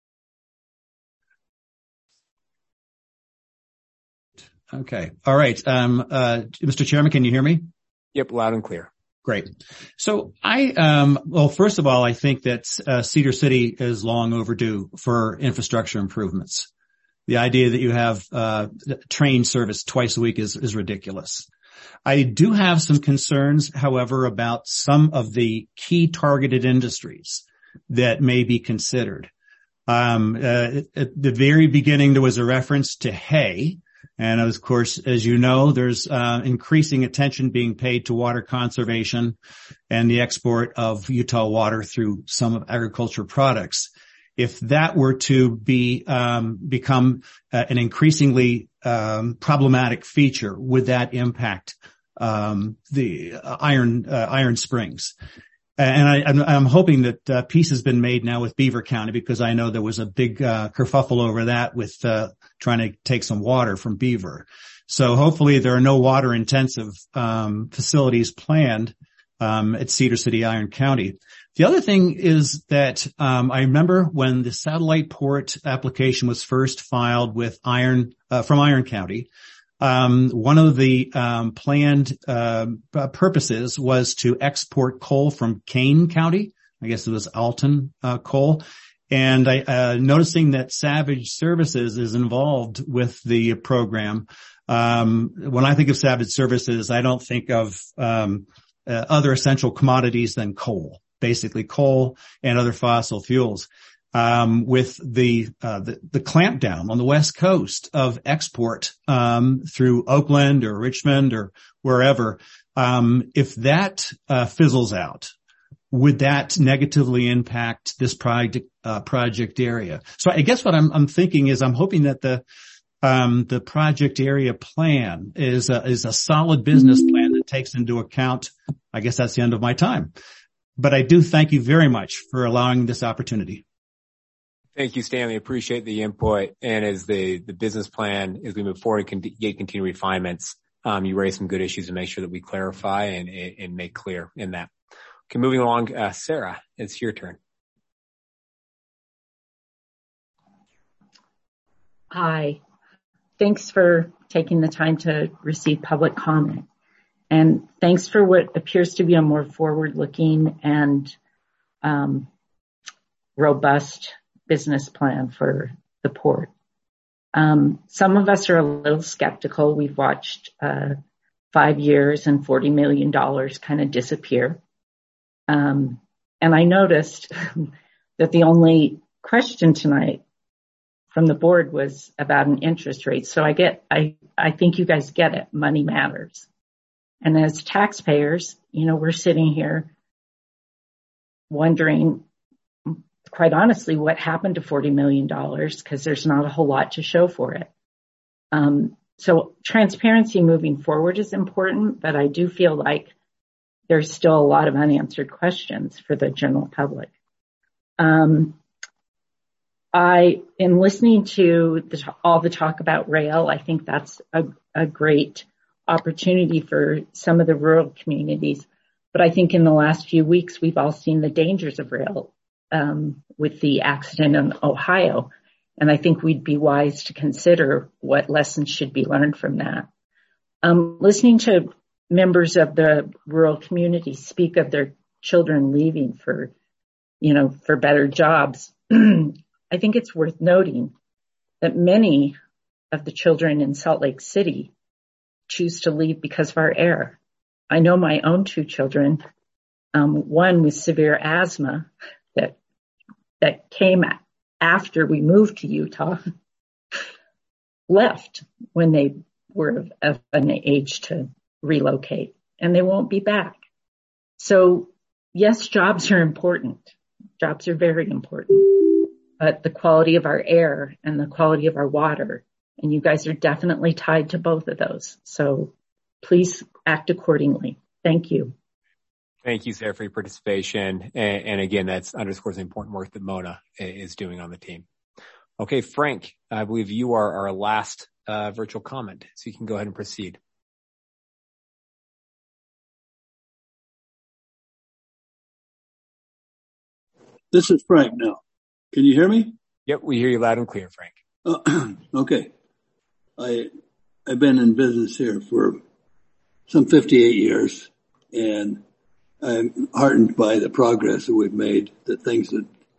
Okay. All right. Mr. Chairman, can you hear me? Yep. Loud and clear. Great. So well, first of all, I think that Cedar City is long overdue for infrastructure improvements. The idea that you have train service twice a week is ridiculous. I do have some concerns, however, about some of the key targeted industries that may be considered. At the very beginning, there was a reference to hay. And of course, as you know, there's increasing attention being paid to water conservation and the export of Utah water through some of agriculture products. If that were to become an increasingly problematic feature, would that impact the Iron Springs? And I'm hoping that peace has been made now with Beaver County, because I know there was a big kerfuffle over that with trying to take some water from Beaver. So hopefully there are no water intensive facilities planned at Cedar City, Iron County. The other thing is that I remember when the satellite port application was first filed with from Iron County. One of the planned purposes was to export coal from Kane County. I guess it was Alton coal. And noticing that Savage Services is involved with the program. When I think of Savage Services, I don't think of other essential commodities than coal, basically coal and other fossil fuels. With the clampdown on the West Coast of export, through Oakland or Richmond or wherever, if that, fizzles out, would that negatively impact this project area? So I guess what I'm thinking is I'm hoping that the project area plan is a solid business plan that takes into account, I guess that's the end of my time. But I do thank you very much for allowing this opportunity. Thank you, Stanley. Appreciate the input. And as the business plan, as we move forward, can get continued refinements. You raise some good issues to make sure that we clarify and make clear in that. Okay, moving along, Sarah, it's your turn. Hi. Thanks for taking the time to receive public comment. And thanks for what appears to be a more forward-looking and robust business plan for the port. Some of us are a little skeptical. We've watched 5 years and $40 million kind of disappear. And I noticed that the only question tonight from the board was about an interest rate. So I think you guys get it. Money matters. And as taxpayers, we're sitting here wondering, quite honestly, what happened to $40 million, because there's not a whole lot to show for it. So transparency moving forward is important, but I do feel like there's still a lot of unanswered questions for the general public. In listening to all the talk about rail, I think that's a great opportunity for some of the rural communities. But I think in the last few weeks, we've all seen the dangers of rail with the accident in Ohio. And I think we'd be wise to consider what lessons should be learned from that. Listening to members of the rural community speak of their children leaving for better jobs, I think it's worth noting that many of the children in Salt Lake City choose to leave because of our air. I know my own two children, one with severe asthma that came after we moved to Utah, left when they were of an age to relocate, and they won't be back. So yes, jobs are important. Jobs are very important, but the quality of our air and the quality of our water, and you guys are definitely tied to both of those. So please act accordingly. Thank you. Thank you, Sarah, for your participation. And again, that underscores the important work that Mona is doing on the team. Okay, Frank, I believe you are our last virtual comment, so you can go ahead and proceed. This is Frank now. Can you hear me? Yep, we hear you loud and clear, Frank. Okay. I've been in business here for some 58 years, and I'm heartened by the progress that we've made, the things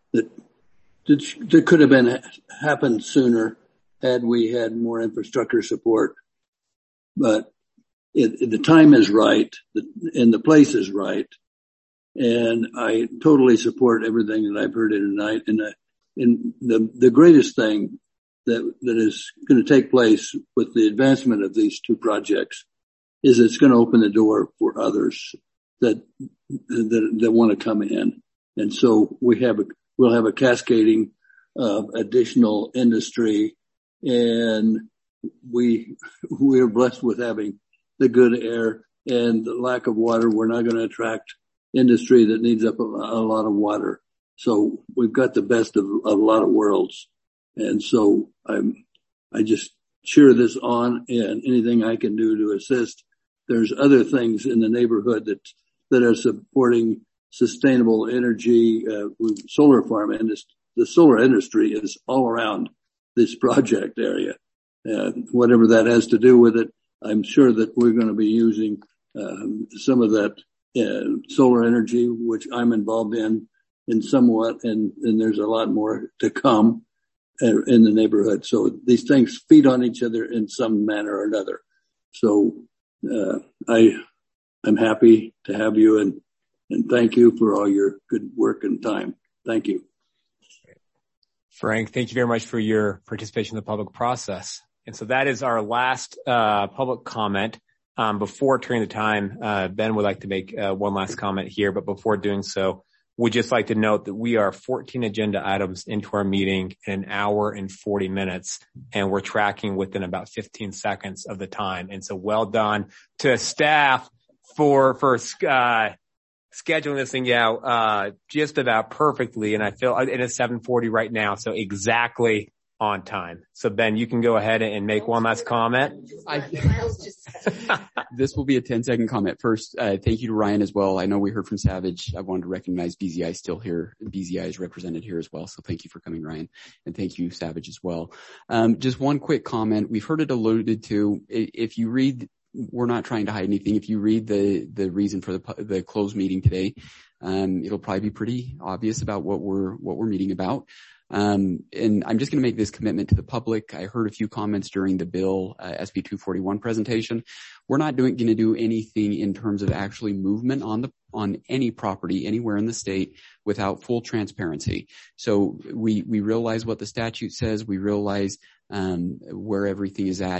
that could have happened sooner had we had more infrastructure support. But the time is right, and the place is right. And I totally support everything that I've heard here tonight. And the greatest thing that is going to take place with the advancement of these two projects is it's going to open the door for others that want to come in. And so we'll have a cascading of additional industry, and we're blessed with having the good air and the lack of water. We're not going to attract industry that needs up a lot of water. So we've got the best of a lot of worlds. And so I just cheer this on, and anything I can do to assist. There's other things in the neighborhood that are supporting sustainable energy, solar farm industry. The solar industry is all around this project area. Whatever that has to do with it, I'm sure that we're going to be using some of that solar energy, which I'm involved in somewhat, and there's a lot more to come in the neighborhood. So these things feed on each other in some manner or another. So I'm happy to have you, and thank you for all your good work and time. Thank you. Frank, thank you very much for your participation in the public process. And so that is our last public comment. Before turning the time, Ben would like to make one last comment here, but before doing so, we'd just like to note that we are 14 agenda items into our meeting in 1 hour and 40 minutes, and we're tracking within about 15 seconds of the time. And so well done to staff for scheduling this thing out just about perfectly. And I feel it's 7:40 right now, so exactly on time. So Ben, you can go ahead and make one last comment. This will be a 10-second comment. First, thank you to Ryan as well. I know we heard from Savage. I wanted to recognize BZI still here. BZI is represented here as well. So thank you for coming, Ryan. And thank you, Savage, as well. Just one quick comment. We've heard it alluded to. If you read, we're not trying to hide anything. If you read the reason for the closed meeting today, it'll probably be pretty obvious about what we're meeting about. And I'm just going to make this commitment to the public. I heard a few comments during the bill, SB 241 presentation. We're not going to do anything in terms of actually movement on any property anywhere in the state without full transparency. So we realize what the statute says. We realize, where everything is at.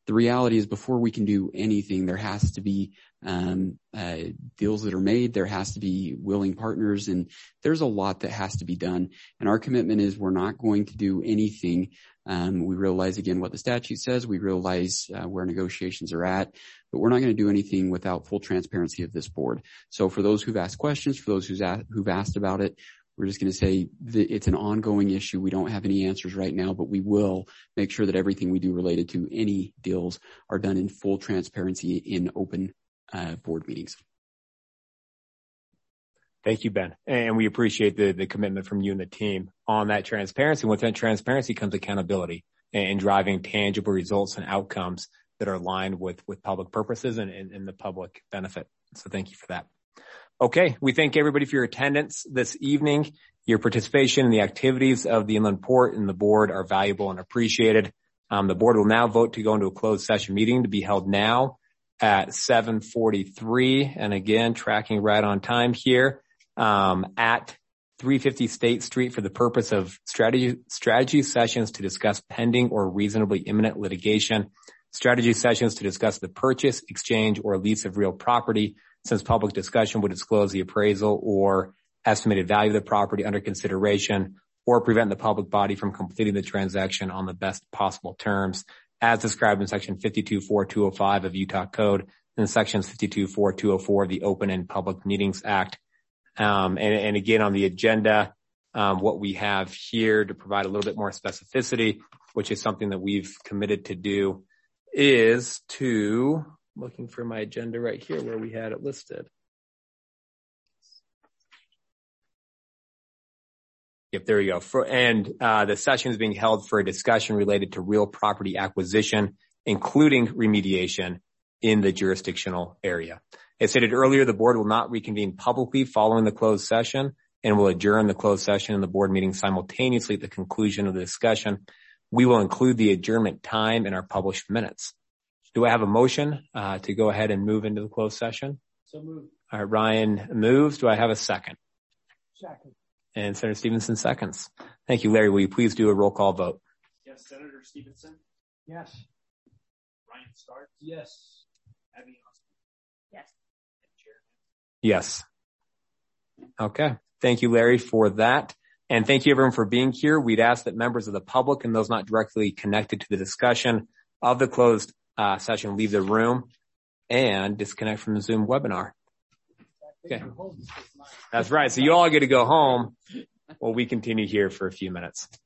the reality is before we can do anything, there has to be deals that are made. There has to be willing partners, and there's a lot that has to be done. And our commitment is we're not going to do anything. We realize again what the statute says. We realize where negotiations are at, but we're not going to do anything without full transparency of this board. So for those who've asked questions, for those who've asked about it, we're just going to say that it's an ongoing issue. We don't have any answers right now, but we will make sure that everything we do related to any deals are done in full transparency in open board meetings. Thank you, Ben. And we appreciate the commitment from you and the team on that transparency. And with that transparency comes accountability and driving tangible results and outcomes that are aligned with public purposes and the public benefit. So thank you for that. Okay. We thank everybody for your attendance this evening. Your participation in the activities of the Inland Port and the board are valuable and appreciated. The board will now vote to go into a closed session meeting to be held now at 7:43. And again, tracking right on time here, at 350 State Street for the purpose of strategy sessions to discuss pending or reasonably imminent litigation, strategy sessions to discuss the purchase, exchange, or lease of real property, since public discussion would disclose the appraisal or estimated value of the property under consideration or prevent the public body from completing the transaction on the best possible terms, as described in Section 52.4.205 of Utah Code and Sections 52.4.204 of the Open and Public Meetings Act. And again, on the agenda, what we have here to provide a little bit more specificity, which is something that we've committed to do, is to, looking for my agenda right here where we had it listed. Yep, there we go. The session is being held for a discussion related to real property acquisition, including remediation in the jurisdictional area. As stated earlier, the board will not reconvene publicly following the closed session and will adjourn the closed session and the board meeting simultaneously at the conclusion of the discussion. We will include the adjournment time in our published minutes. Do I have a motion to go ahead and move into the closed session? So moved. All right, Ryan moves. Do I have a second? Second. And Senator Stevenson seconds. Thank you, Larry. Will you please do a roll call vote? Yes, Senator Stevenson. Yes. Ryan Stark. Yes. Abby Osborne. Yes. And Chair. Yes. Okay. Thank you, Larry, for that. And thank you, everyone, for being here. We'd ask that members of the public and those not directly connected to the discussion of the closed session leave the room and disconnect from the Zoom webinar. Okay. That's right. So you all get to go home while we continue here for a few minutes.